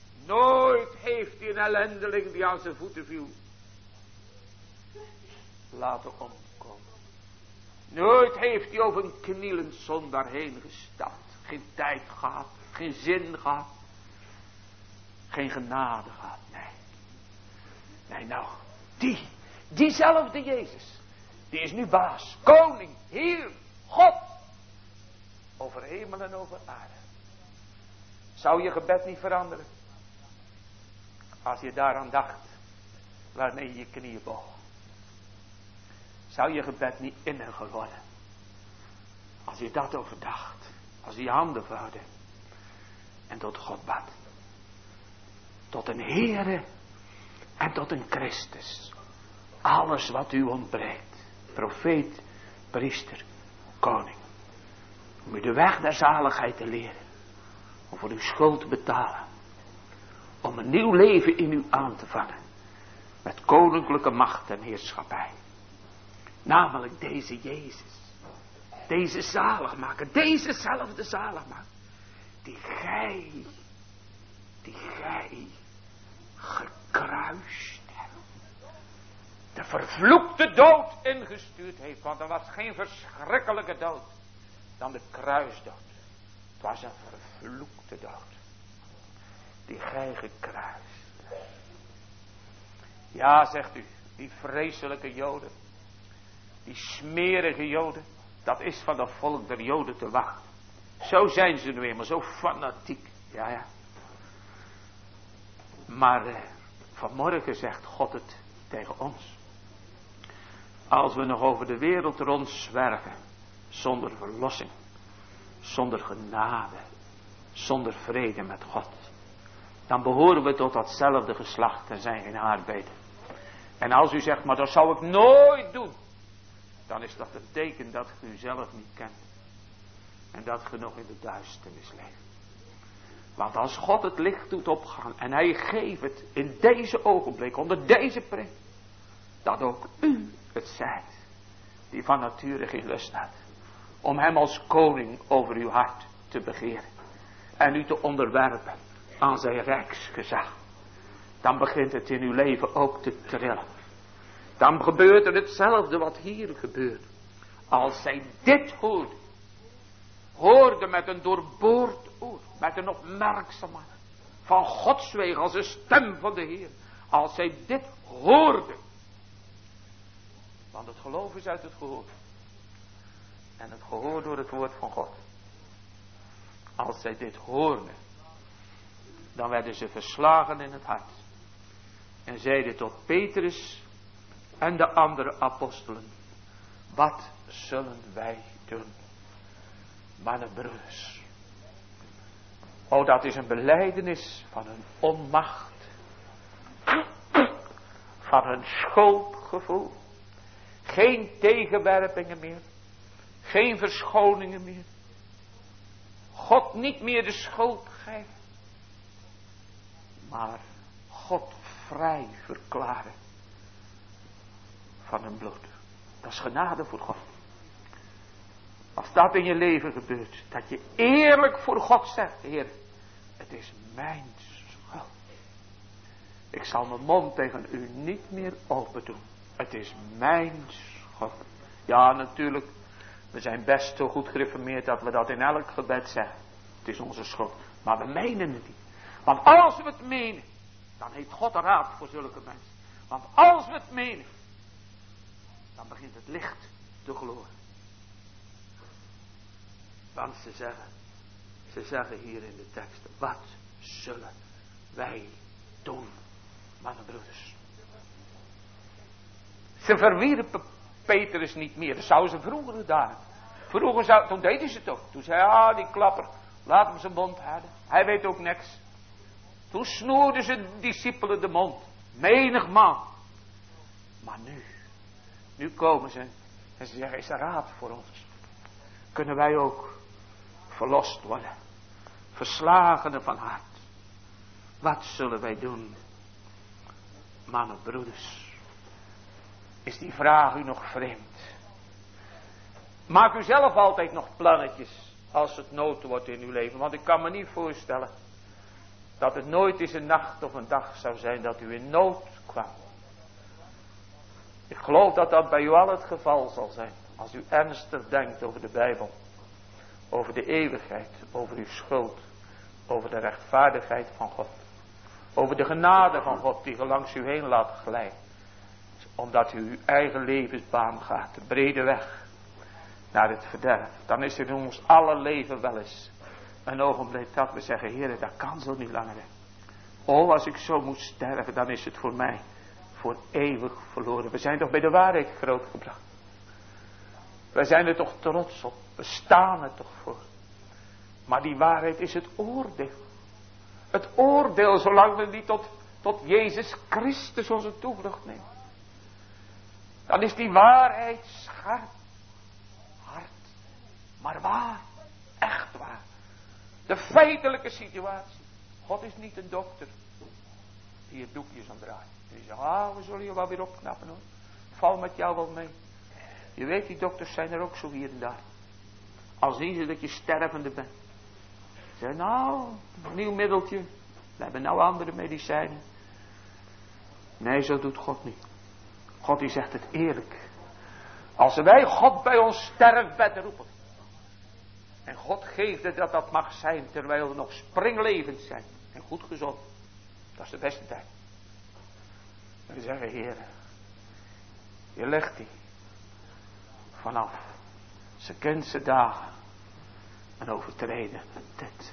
Nooit heeft hij een ellendeling die aan zijn voeten viel laten omkomen. Nooit heeft hij over een knielend zondaar heen gestapt. Geen tijd gehad, geen zin gehad, geen genade gehad, nee. Nee, nou, diezelfde Jezus, die is nu baas, koning, Heer, God, over hemel en over aarde. Zou je gebed niet veranderen? Als je daaraan dacht, waarmee je je knieën boog. Zou je gebed niet inniger worden? Als je dat overdacht. Als je je handen vouwde. En tot God bad. Tot een Heere. En tot een Christus. Alles wat u ontbreekt. Profeet, priester, koning. Om u de weg der zaligheid te leren. Om voor uw schuld te betalen. Om een nieuw leven in u aan te vangen. Met koninklijke macht en heerschappij. Namelijk deze Jezus. Deze zaligmaker. Dezezelfde zaligmaker. Die gij gekruist hebt. De vervloekte dood ingestuurd heeft. Want er was geen verschrikkelijke dood dan de kruisdood. Het was een vervloekte dood. Die gij gekruist hebt. Ja, zegt u, die vreselijke Joden. Die smerige Joden. Dat is van het volk der Joden te wachten. Zo zijn ze nu eenmaal, zo fanatiek. Ja. Maar vanmorgen zegt God het tegen ons. Als we nog over de wereld rondzwerven. Zonder verlossing. Zonder genade. Zonder vrede met God. Dan behoren we tot datzelfde geslacht en zijn geen haar beter. En als u zegt, maar dat zou ik nooit doen. Dan is dat een teken dat u uzelf niet kent. En dat ge nog in de duisternis leeft. Want als God het licht doet opgaan. En hij geeft het in deze ogenblik. Onder deze preek. Dat ook u het zijt. Die van nature geen lust had. Om hem als koning over uw hart te begeren. En u te onderwerpen aan zijn rijksgezag. Dan begint het in uw leven ook te trillen. Dan gebeurt er hetzelfde wat hier gebeurt. Als zij dit hoorde met een doorboord oor. Met een opmerkzaamheid van Gods wegen als een stem van de Heer. Als zij dit hoorde. Want het geloof is uit het gehoor. En het gehoor door het woord van God. Als zij dit hoorden. Dan werden ze verslagen in het hart. En zeiden tot Petrus en de andere apostelen. Wat zullen wij doen? Mannen broeders. Oh, dat is een belijdenis van hun onmacht. Van hun schuldgevoel. Geen tegenwerpingen meer. Geen verschoningen meer. God niet meer de schuld geven. Maar God vrij verklaren. Van hun bloed. Dat is genade voor God. Als dat in je leven gebeurt. Dat je eerlijk voor God zegt. Heer, het is mijn schuld. Ik zal mijn mond tegen u niet meer open doen. Het is mijn schuld. Ja, natuurlijk. We zijn best zo goed gereformeerd dat we dat in elk gebed zeggen. Het is onze schuld. Maar we menen het niet. Want als we het menen. Dan heeft God een raad voor zulke mensen. Want als we het menen. Dan begint het licht te gloren. Want ze zeggen hier in de tekst. Wat zullen wij doen, mannenbroeders? Ze verwierpen Petrus niet meer. Dat zouden ze vroeger gedaan. Toen deden ze het ook. Toen zei die klapper, laat hem zijn mond houden. Hij weet ook niks. Toen snoerden ze de discipelen de mond. Menigmaal. Maar nu komen ze en ze zeggen, is er raad voor ons? Kunnen wij ook verlost worden? Verslagenen van hart. Wat zullen wij doen? Mannen, broeders. Is die vraag u nog vreemd? Maak u zelf altijd nog plannetjes. Als het nood wordt in uw leven. Want ik kan me niet voorstellen. Dat het nooit eens een nacht of een dag zou zijn dat u in nood kwam. Ik geloof dat dat bij u al het geval zal zijn. Als u ernstig denkt over de Bijbel. Over de eeuwigheid. Over uw schuld. Over de rechtvaardigheid van God. Over de genade van God die langs u heen laat glijden. Omdat u uw eigen levensbaan gaat. De brede weg naar het verderf. Dan is er in ons alle leven wel eens een ogenblik dat we zeggen. Heere, dat kan zo niet langer. Oh, als ik zo moet sterven, dan is het voor mij voor eeuwig verloren. We zijn toch bij de waarheid grootgebracht. We zijn er toch trots op. We staan er toch voor. Maar die waarheid is het oordeel. Het oordeel, zolang we niet tot Jezus Christus onze toevlucht nemen. Dan is die waarheid scherp. Hard. Maar waar. Echt waar. De feitelijke situatie. God is niet een dokter die het doekjes aan draait. Die zegt, we zullen je wel weer opknappen hoor. Val met jou wel mee. Je weet, die dokters zijn er ook zo hier en daar. Al zien ze dat je stervende bent. Ze zeggen, een nieuw middeltje. We hebben nou andere medicijnen. Nee, zo doet God niet. God die zegt het eerlijk. Als wij God bij ons sterfbed roepen. En God geeft het dat dat mag zijn terwijl we nog springlevend zijn. En goed gezond. Dat is de beste tijd. En we zeggen, Heer, je legt die vanaf zijn kindse dagen en overtreden dit,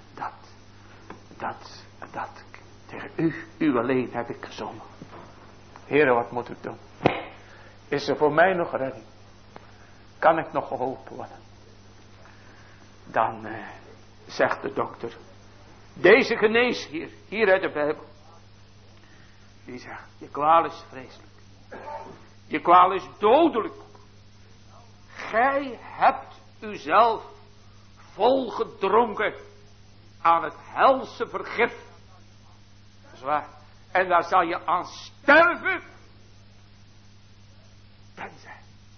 dat. Tegen u alleen heb ik gezongen. Heer, wat moet ik doen? Is er voor mij nog redding? Kan ik nog geholpen worden? Dan zegt de dokter, deze geneesheer, hier uit de Bijbel, die zegt, je kwaal is vreselijk. Je kwaal is dodelijk. Gij hebt uzelf volgedronken aan het helse vergif. Dat is waar. En daar zal je aan sterven. Tenzij.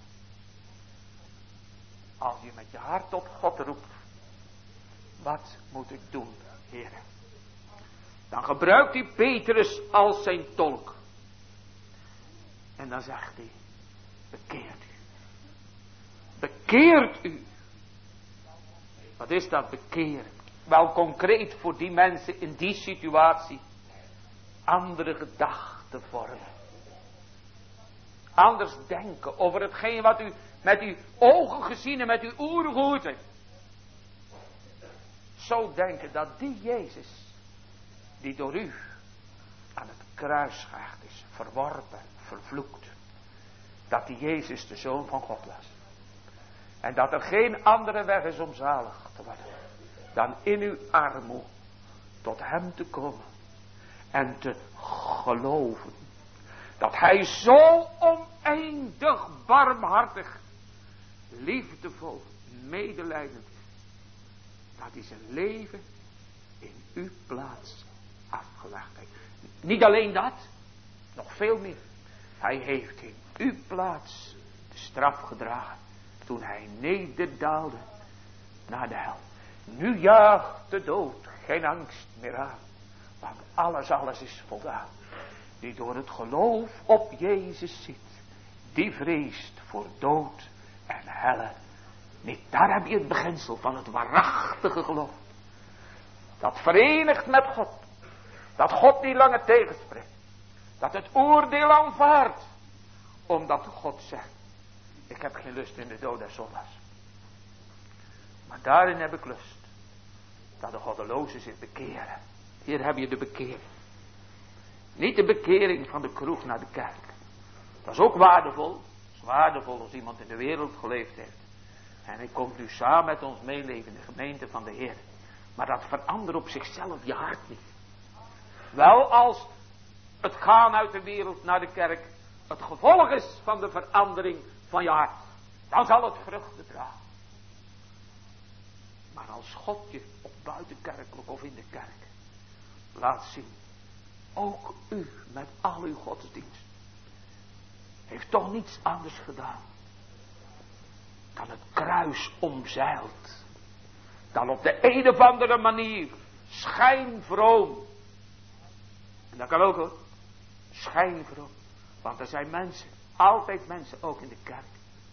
Als je met je hart tot God roept. Wat moet ik doen, Heer? Dan gebruikt hij Petrus als zijn tolk. En dan zegt hij, bekeert u. Bekeert u. Wat is dat bekeren? Wel concreet voor die mensen in die situatie. Andere gedachten vormen. Anders denken over hetgeen wat u met uw ogen gezien en uw oren gehoord heeft. Zo denken dat die Jezus, die door u aan het kruis gehecht is, verworpen, vervloekt. Dat die Jezus de Zoon van God was. En dat er geen andere weg is om zalig te worden. Dan in uw armoede tot hem te komen. En te geloven. Dat hij zo oneindig barmhartig, liefdevol, medelijdend is. Dat hij zijn leven in uw plaats afgelegd heeft. Niet alleen dat, nog veel meer. Hij heeft in uw plaats de straf gedragen. Toen hij nederdaalde naar de hel. Nu jaagt de dood geen angst meer aan. Want alles is voldaan. Die door het geloof op Jezus ziet. Die vreest voor dood en helle niet. Daar heb je het beginsel van het waarachtige geloof. Dat verenigt met God. Dat God niet langer tegenspreekt. Dat het oordeel aanvaardt. Omdat God zegt. Ik heb geen lust in de dood der zondaars. Maar daarin heb ik lust. Dat de goddelozen zich bekeren. Hier heb je de bekering. Niet de bekering van de kroeg naar de kerk. Dat is ook waardevol. Het is waardevol als iemand in de wereld geleefd heeft. En hij komt nu samen met ons meeleven in de gemeente van de Heer. Maar dat verandert op zichzelf je hart niet. Wel als het gaan uit de wereld naar de kerk het gevolg is van de verandering van je hart. Dan zal het vruchten dragen. Maar als God je op buitenkerkelijk of in de kerk laat zien. Ook u met al uw godsdienst. Heeft toch niets anders gedaan. Dan het kruis omzeild. Dan op de een of andere manier schijnvroom. En dat kan ook hoor. Schijnvroom. Want er zijn mensen Altijd mensen, ook in de kerk.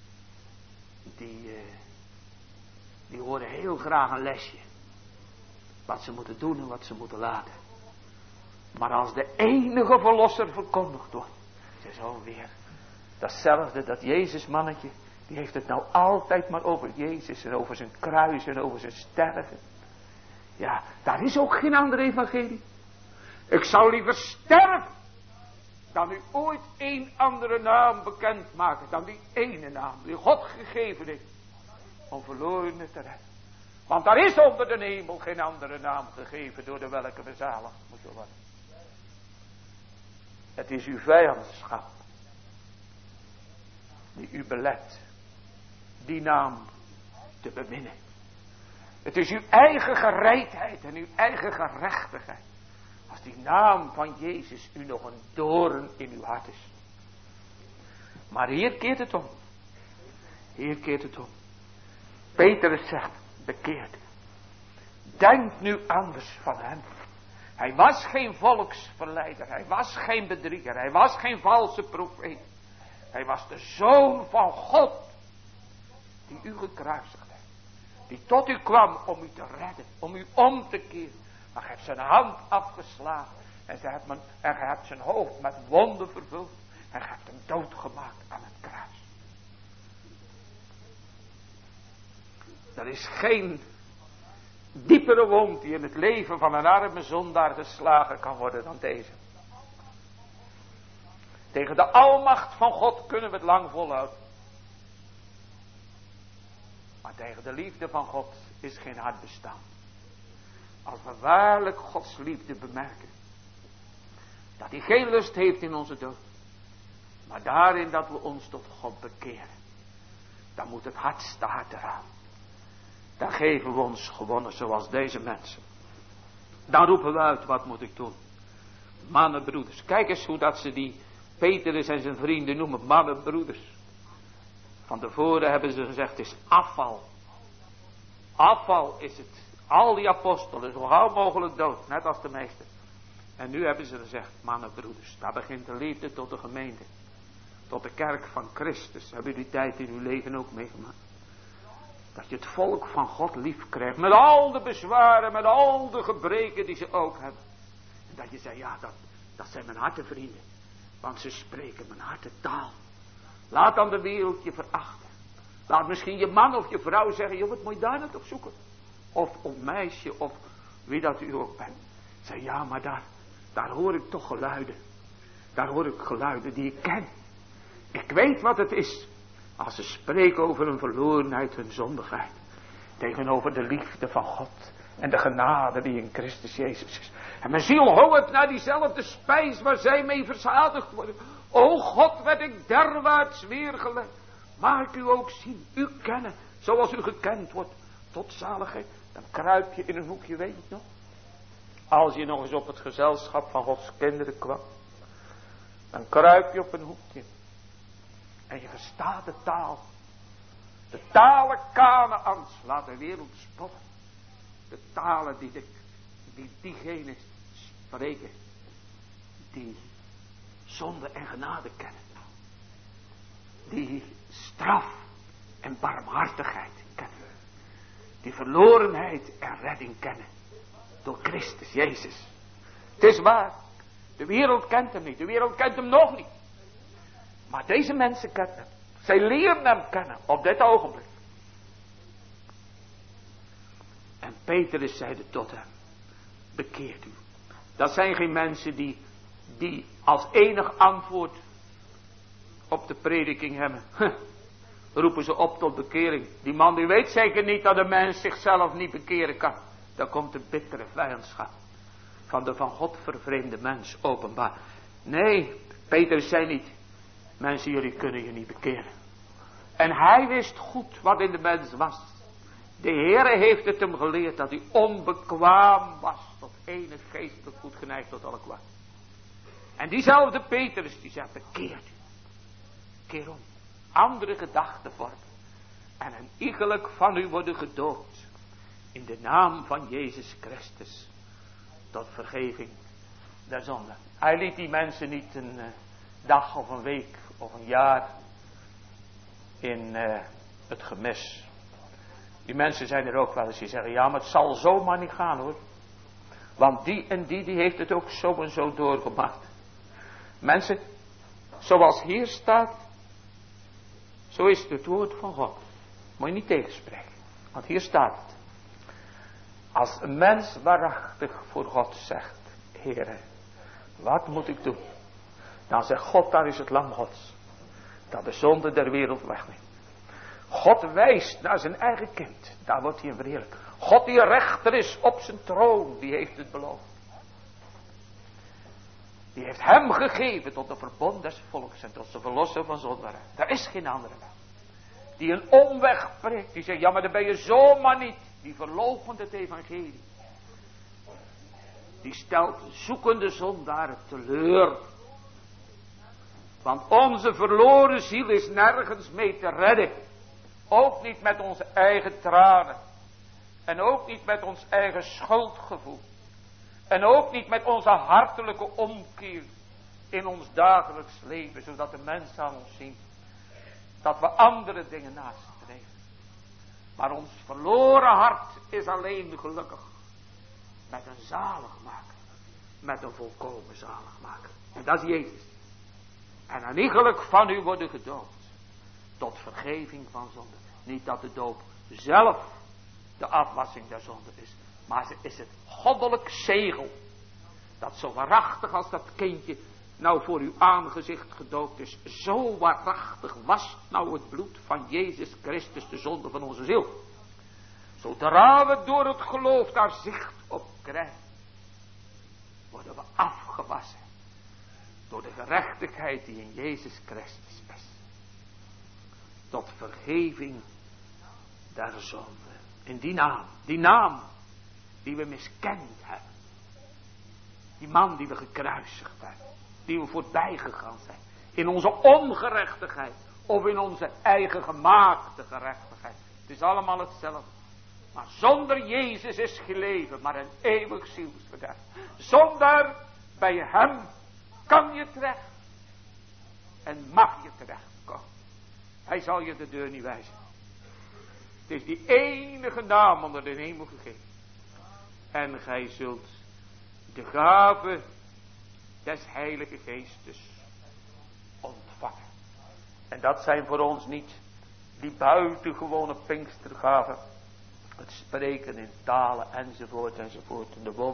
Die horen heel graag een lesje. Wat ze moeten doen en wat ze moeten laten. Maar als de enige verlosser verkondigd wordt. Het is alweer datzelfde, dat Jezus mannetje. Die heeft het nou altijd maar over Jezus en over zijn kruis en over zijn sterven. Ja, daar is ook geen andere evangelie. Ik zou liever sterven dan u ooit één andere naam bekend maken dan die ene naam die God gegeven heeft om verlorenen te redden. Want daar is onder de hemel geen andere naam gegeven door de welke we zalig moeten worden. Het is uw vijandschap die u belet die naam te beminnen. Het is uw eigen gereedheid en uw eigen gerechtigheid. Als die naam van Jezus u nog een doorn in uw hart is. Maar hier keert het om. Hier keert het om. Petrus zegt, bekeert. Denk nu anders van hem. Hij was geen volksverleider. Hij was geen bedrieger. Hij was geen valse profeet. Hij was de Zoon van God. Die u gekruisigd heeft. Die tot u kwam om u te redden. Om u om te keren. Maar gij hebt zijn hand afgeslagen. En gij hebt zijn hoofd met wonden vervuld. En gij hebt hem doodgemaakt aan het kruis. Er is geen diepere wond die in het leven van een arme zondaar geslagen kan worden dan deze. Tegen de almacht van God kunnen we het lang volhouden. Maar tegen de liefde van God is geen hard bestaan. Als we waarlijk Gods liefde bemerken. Dat hij geen lust heeft in onze dood. Maar daarin dat we ons tot God bekeren. Dan moet het hardste hart eraan. Dan geven we ons gewonnen zoals deze mensen. Dan roepen we uit, wat moet ik doen? Mannen, broeders. Kijk eens hoe dat ze die Petrus en zijn vrienden noemen. Mannen, broeders. Van tevoren hebben ze gezegd, het is afval. Afval is het. Al die apostelen, zo gauw mogelijk dood. Net als de meesten. En nu hebben ze gezegd, mannen, broeders. Daar begint de liefde tot de gemeente. Tot de kerk van Christus. Hebben jullie tijd in uw leven ook meegemaakt? Dat je het volk van God lief krijgt. Met al de bezwaren, met al de gebreken die ze ook hebben. En dat je zei, ja, dat zijn mijn hartenvrienden. Want ze spreken mijn hartentaal. Laat dan de wereld je verachten. Laat misschien je man of je vrouw zeggen, joh, wat moet je daar nou toch zoeken? Of meisje, of wie dat u ook bent. Zeg, ja, maar daar hoor ik toch geluiden. Daar hoor ik geluiden die ik ken. Ik weet wat het is. Als ze spreken over hun verlorenheid, hun zondigheid. Tegenover de liefde van God. En de genade die in Christus Jezus is. En mijn ziel hongert naar diezelfde spijs waar zij mee verzadigd worden. O God, werd ik derwaarts weergelegd. Maak u ook zien, u kennen, zoals u gekend wordt, tot zaligheid. Dan kruip je in een hoekje, weet je het nog? Als je nog eens op het gezelschap van Gods kinderen kwam. Dan kruip je op een hoekje. En je verstaat de taal. De talen Kanaans. Laat de wereld spotten. De talen die diegenen spreken. Die zonde en genade kennen. Die straf en barmhartigheid kennen. Die verlorenheid en redding kennen. Door Christus Jezus. Het is waar. De wereld kent hem niet. De wereld kent hem nog niet. Maar deze mensen kennen hem. Zij leren hem kennen op dit ogenblik. En Petrus zeide tot hem. Bekeert u. Dat zijn geen mensen die als enig antwoord op de prediking hebben. Roepen ze op tot bekering. Die man die weet zeker niet dat een mens zichzelf niet bekeren kan. Dan komt de bittere vijandschap van de van God vervreemde mens openbaar. Nee, Petrus zei niet. Mensen, jullie kunnen je niet bekeren. En hij wist goed wat in de mens was. De Heere heeft het hem geleerd dat hij onbekwaam was. Tot enig geestelijk goed geneigd tot alle kwaad. En diezelfde Petrus die zegt, bekeert u. Keer om. Andere gedachten vormen. En een iegelijk van u worden gedood. In de naam van Jezus Christus. Tot vergeving der zonde. Hij liet die mensen niet een dag of een week of een jaar in het gemis. Die mensen zijn er ook wel eens die zeggen, ja, maar het zal zomaar niet gaan hoor. Want die en die heeft het ook zo en zo doorgemaakt. Mensen, zoals hier staat, zo is het woord van God. Moet je niet tegenspreken, want hier staat het. Als een mens waarachtig voor God zegt, Heere, wat moet ik doen? Dan zegt God, daar is het lam Gods, dat de zonde der wereld wegneemt. God wijst naar zijn eigen kind, daar wordt hij verheerlijkt. God die rechter is op zijn troon, die heeft het beloofd. Die heeft hem gegeven tot de verbond des volks en tot de verlosser van zondaren. Daar is geen andere weg. Die een omweg spreekt, die zegt, ja maar dan ben je zomaar niet. Die verloochent het evangelie. Die stelt zoekende zondaren teleur. Want onze verloren ziel is nergens mee te redden. Ook niet met onze eigen tranen. En ook niet met ons eigen schuldgevoel. En ook niet met onze hartelijke omkeer in ons dagelijks leven. Zodat de mensen aan ons zien dat we andere dingen nastreven. Maar ons verloren hart is alleen gelukkig met een zaligmaker. Met een volkomen zaligmaker. En dat is Jezus. En aanigelijk van u worden gedoopt. Tot vergeving van zonde. Niet dat de doop zelf de afwassing der zonde is. Maar is het goddelijk zegel. Dat zo waarachtig als dat kindje nou voor uw aangezicht gedoopt is. Zo waarachtig was nou het bloed van Jezus Christus de zonde van onze ziel. Zodra we door het geloof daar zicht op krijgen. Worden we afgewassen. Door de gerechtigheid die in Jezus Christus is. Tot vergeving der zonde. In die naam die we miskend hebben. Die man die we gekruisigd hebben. Die we voorbij gegaan zijn. In onze ongerechtigheid. Of in onze eigen gemaakte gerechtigheid. Het is allemaal hetzelfde. Maar zonder Jezus is geen leven. Maar een eeuwig zielsverderf. Zonder bij hem kan je terecht. En mag je terechtkomen. Hij zal je de deur niet wijzen. Het is die enige naam onder de hemel gegeven. En gij zult de gave des Heilige Geestes ontvangen. En dat zijn voor ons niet die buitengewone Pinkstergaven. Het spreken in talen enzovoort enzovoort.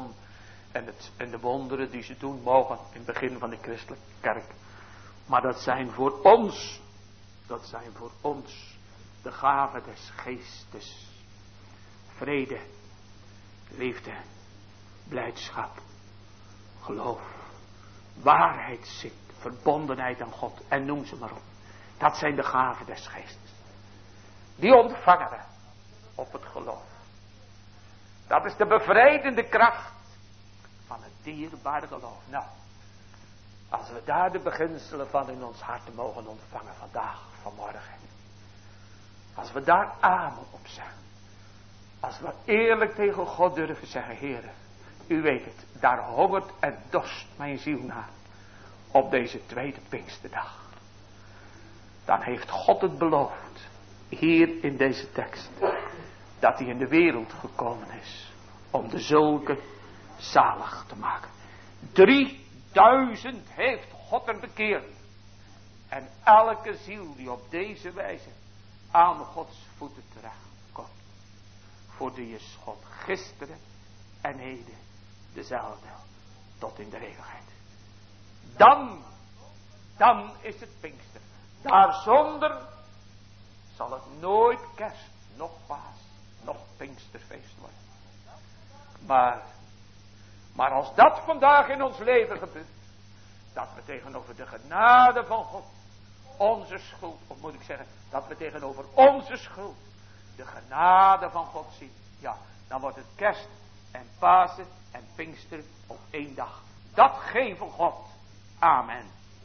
En de wonderen die ze doen mogen in het begin van de christelijke kerk. Maar dat zijn voor ons. Dat zijn voor ons de gaven des Geestes. Vrede, liefde, blijdschap, geloof, waarheidszin, verbondenheid aan God en noem ze maar op. Dat zijn de gaven des Geestes. Die ontvangen we op het geloof. Dat is de bevrijdende kracht van het dierbare geloof. Nou, als we daar de beginselen van in ons hart mogen ontvangen vandaag, vanmorgen. Als we daar amen op zeggen. Als we eerlijk tegen God durven zeggen, Heere, u weet het, daar hongert en dorst mijn ziel naar. Op deze tweede Pinksterdag. Dan heeft God het beloofd, hier in deze tekst, dat hij in de wereld gekomen is, om de zulke zalig te maken. 3000 heeft God er bekeerd. En elke ziel die op deze wijze aan Gods voeten terecht komt. Voor die is God gisteren en heden dezelfde tot in de eeuwigheid. Dan is het Pinkster. Daarzonder zal het nooit kerst, nog paas, nog Pinksterfeest worden. Maar als dat vandaag in ons leven gebeurt, dat we tegenover de genade van God onze schuld, of moet ik zeggen, dat we tegenover onze schuld de genade van God zien. Ja, dan wordt het kerst en Pasen en Pinkster op één dag. Dat geven God. Amen.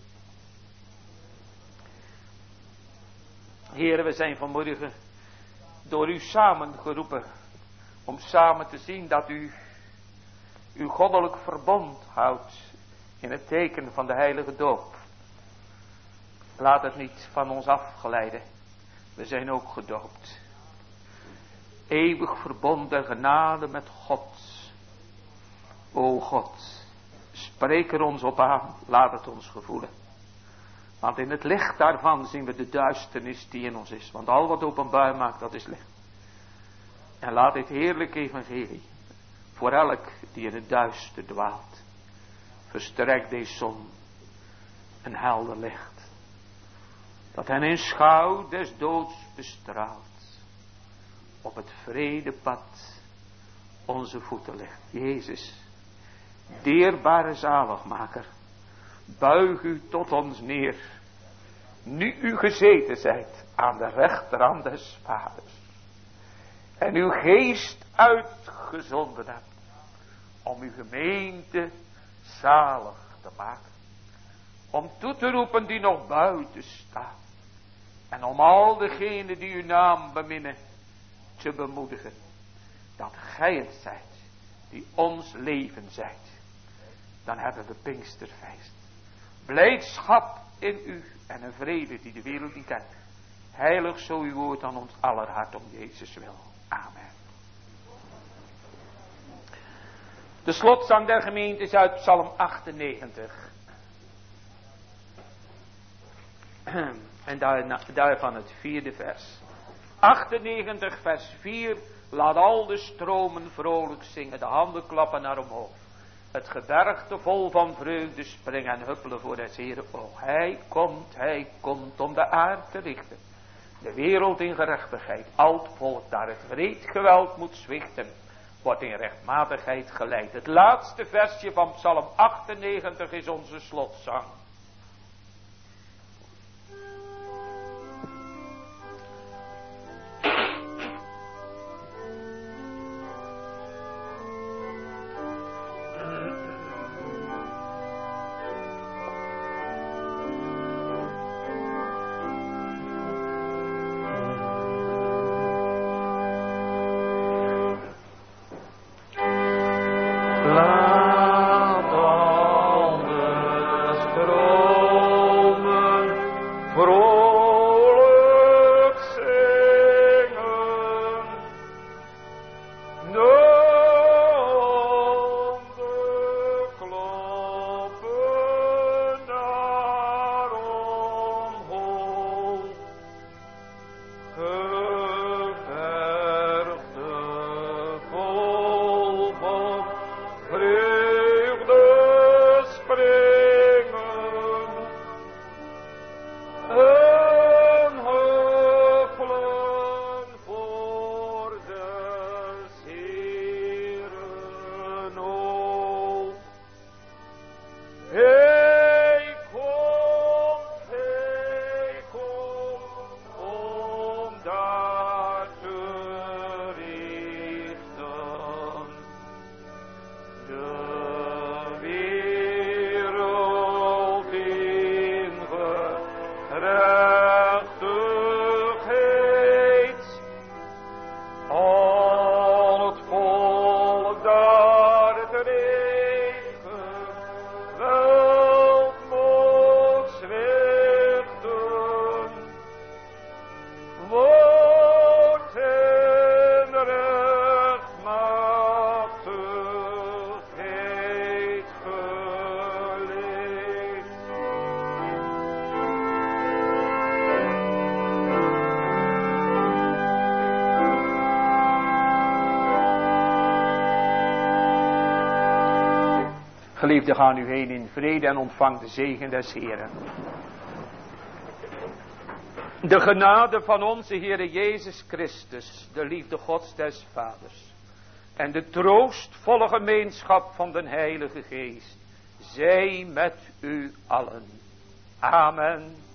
Heren, we zijn vanmorgen door u samengeroepen om samen te zien dat u uw goddelijk verbond houdt in het teken van de heilige doop. Laat het niet van ons afgeleiden. We zijn ook gedoopt. Eeuwig verbonden genade met God. O God, spreek er ons op aan. Laat het ons gevoelen. Want in het licht daarvan zien we de duisternis die in ons is. Want al wat openbaar maakt, dat is licht. En laat dit heerlijke evangelie voor elk die in het duister dwaalt. Verstrekt deze zon een helder licht. Dat hen in schouw des doods bestraalt. Op het vredepad onze voeten ligt. Jezus, dierbare zaligmaker, buig u tot ons neer. Nu u gezeten zijt aan de rechterhand des Vaders. En uw geest uitgezonden hebt. Om uw gemeente zalig te maken. Om toe te roepen die nog buiten staan. En om al degenen die uw naam beminnen te bemoedigen. Dat gij het zijt die ons leven zijt. Dan hebben we Pinksterfeest. Blijdschap in u en een vrede die de wereld niet kent. Heilig zo uw woord aan ons aller hart om Jezus wil. Amen. De slotzang der gemeente is uit Psalm 98. En daarvan het 4e vers. 98 vers 4. Laat al de stromen vrolijk zingen. De handen klappen naar omhoog. Het gebergte vol van vreugde springen en huppelen voor des Heeren oog. Hij komt om de aarde te richten. De wereld in gerechtigheid. Al het volk daar het wreed geweld moet zwichten. Wordt in rechtmatigheid geleid. Het laatste versje van Psalm 98 is onze slotzang. Geliefden, gaan u heen in vrede en ontvang de zegen des Heeren. De genade van onze Heere Jezus Christus, de liefde Gods des Vaders en de troostvolle gemeenschap van de Heilige Geest, zij met u allen. Amen.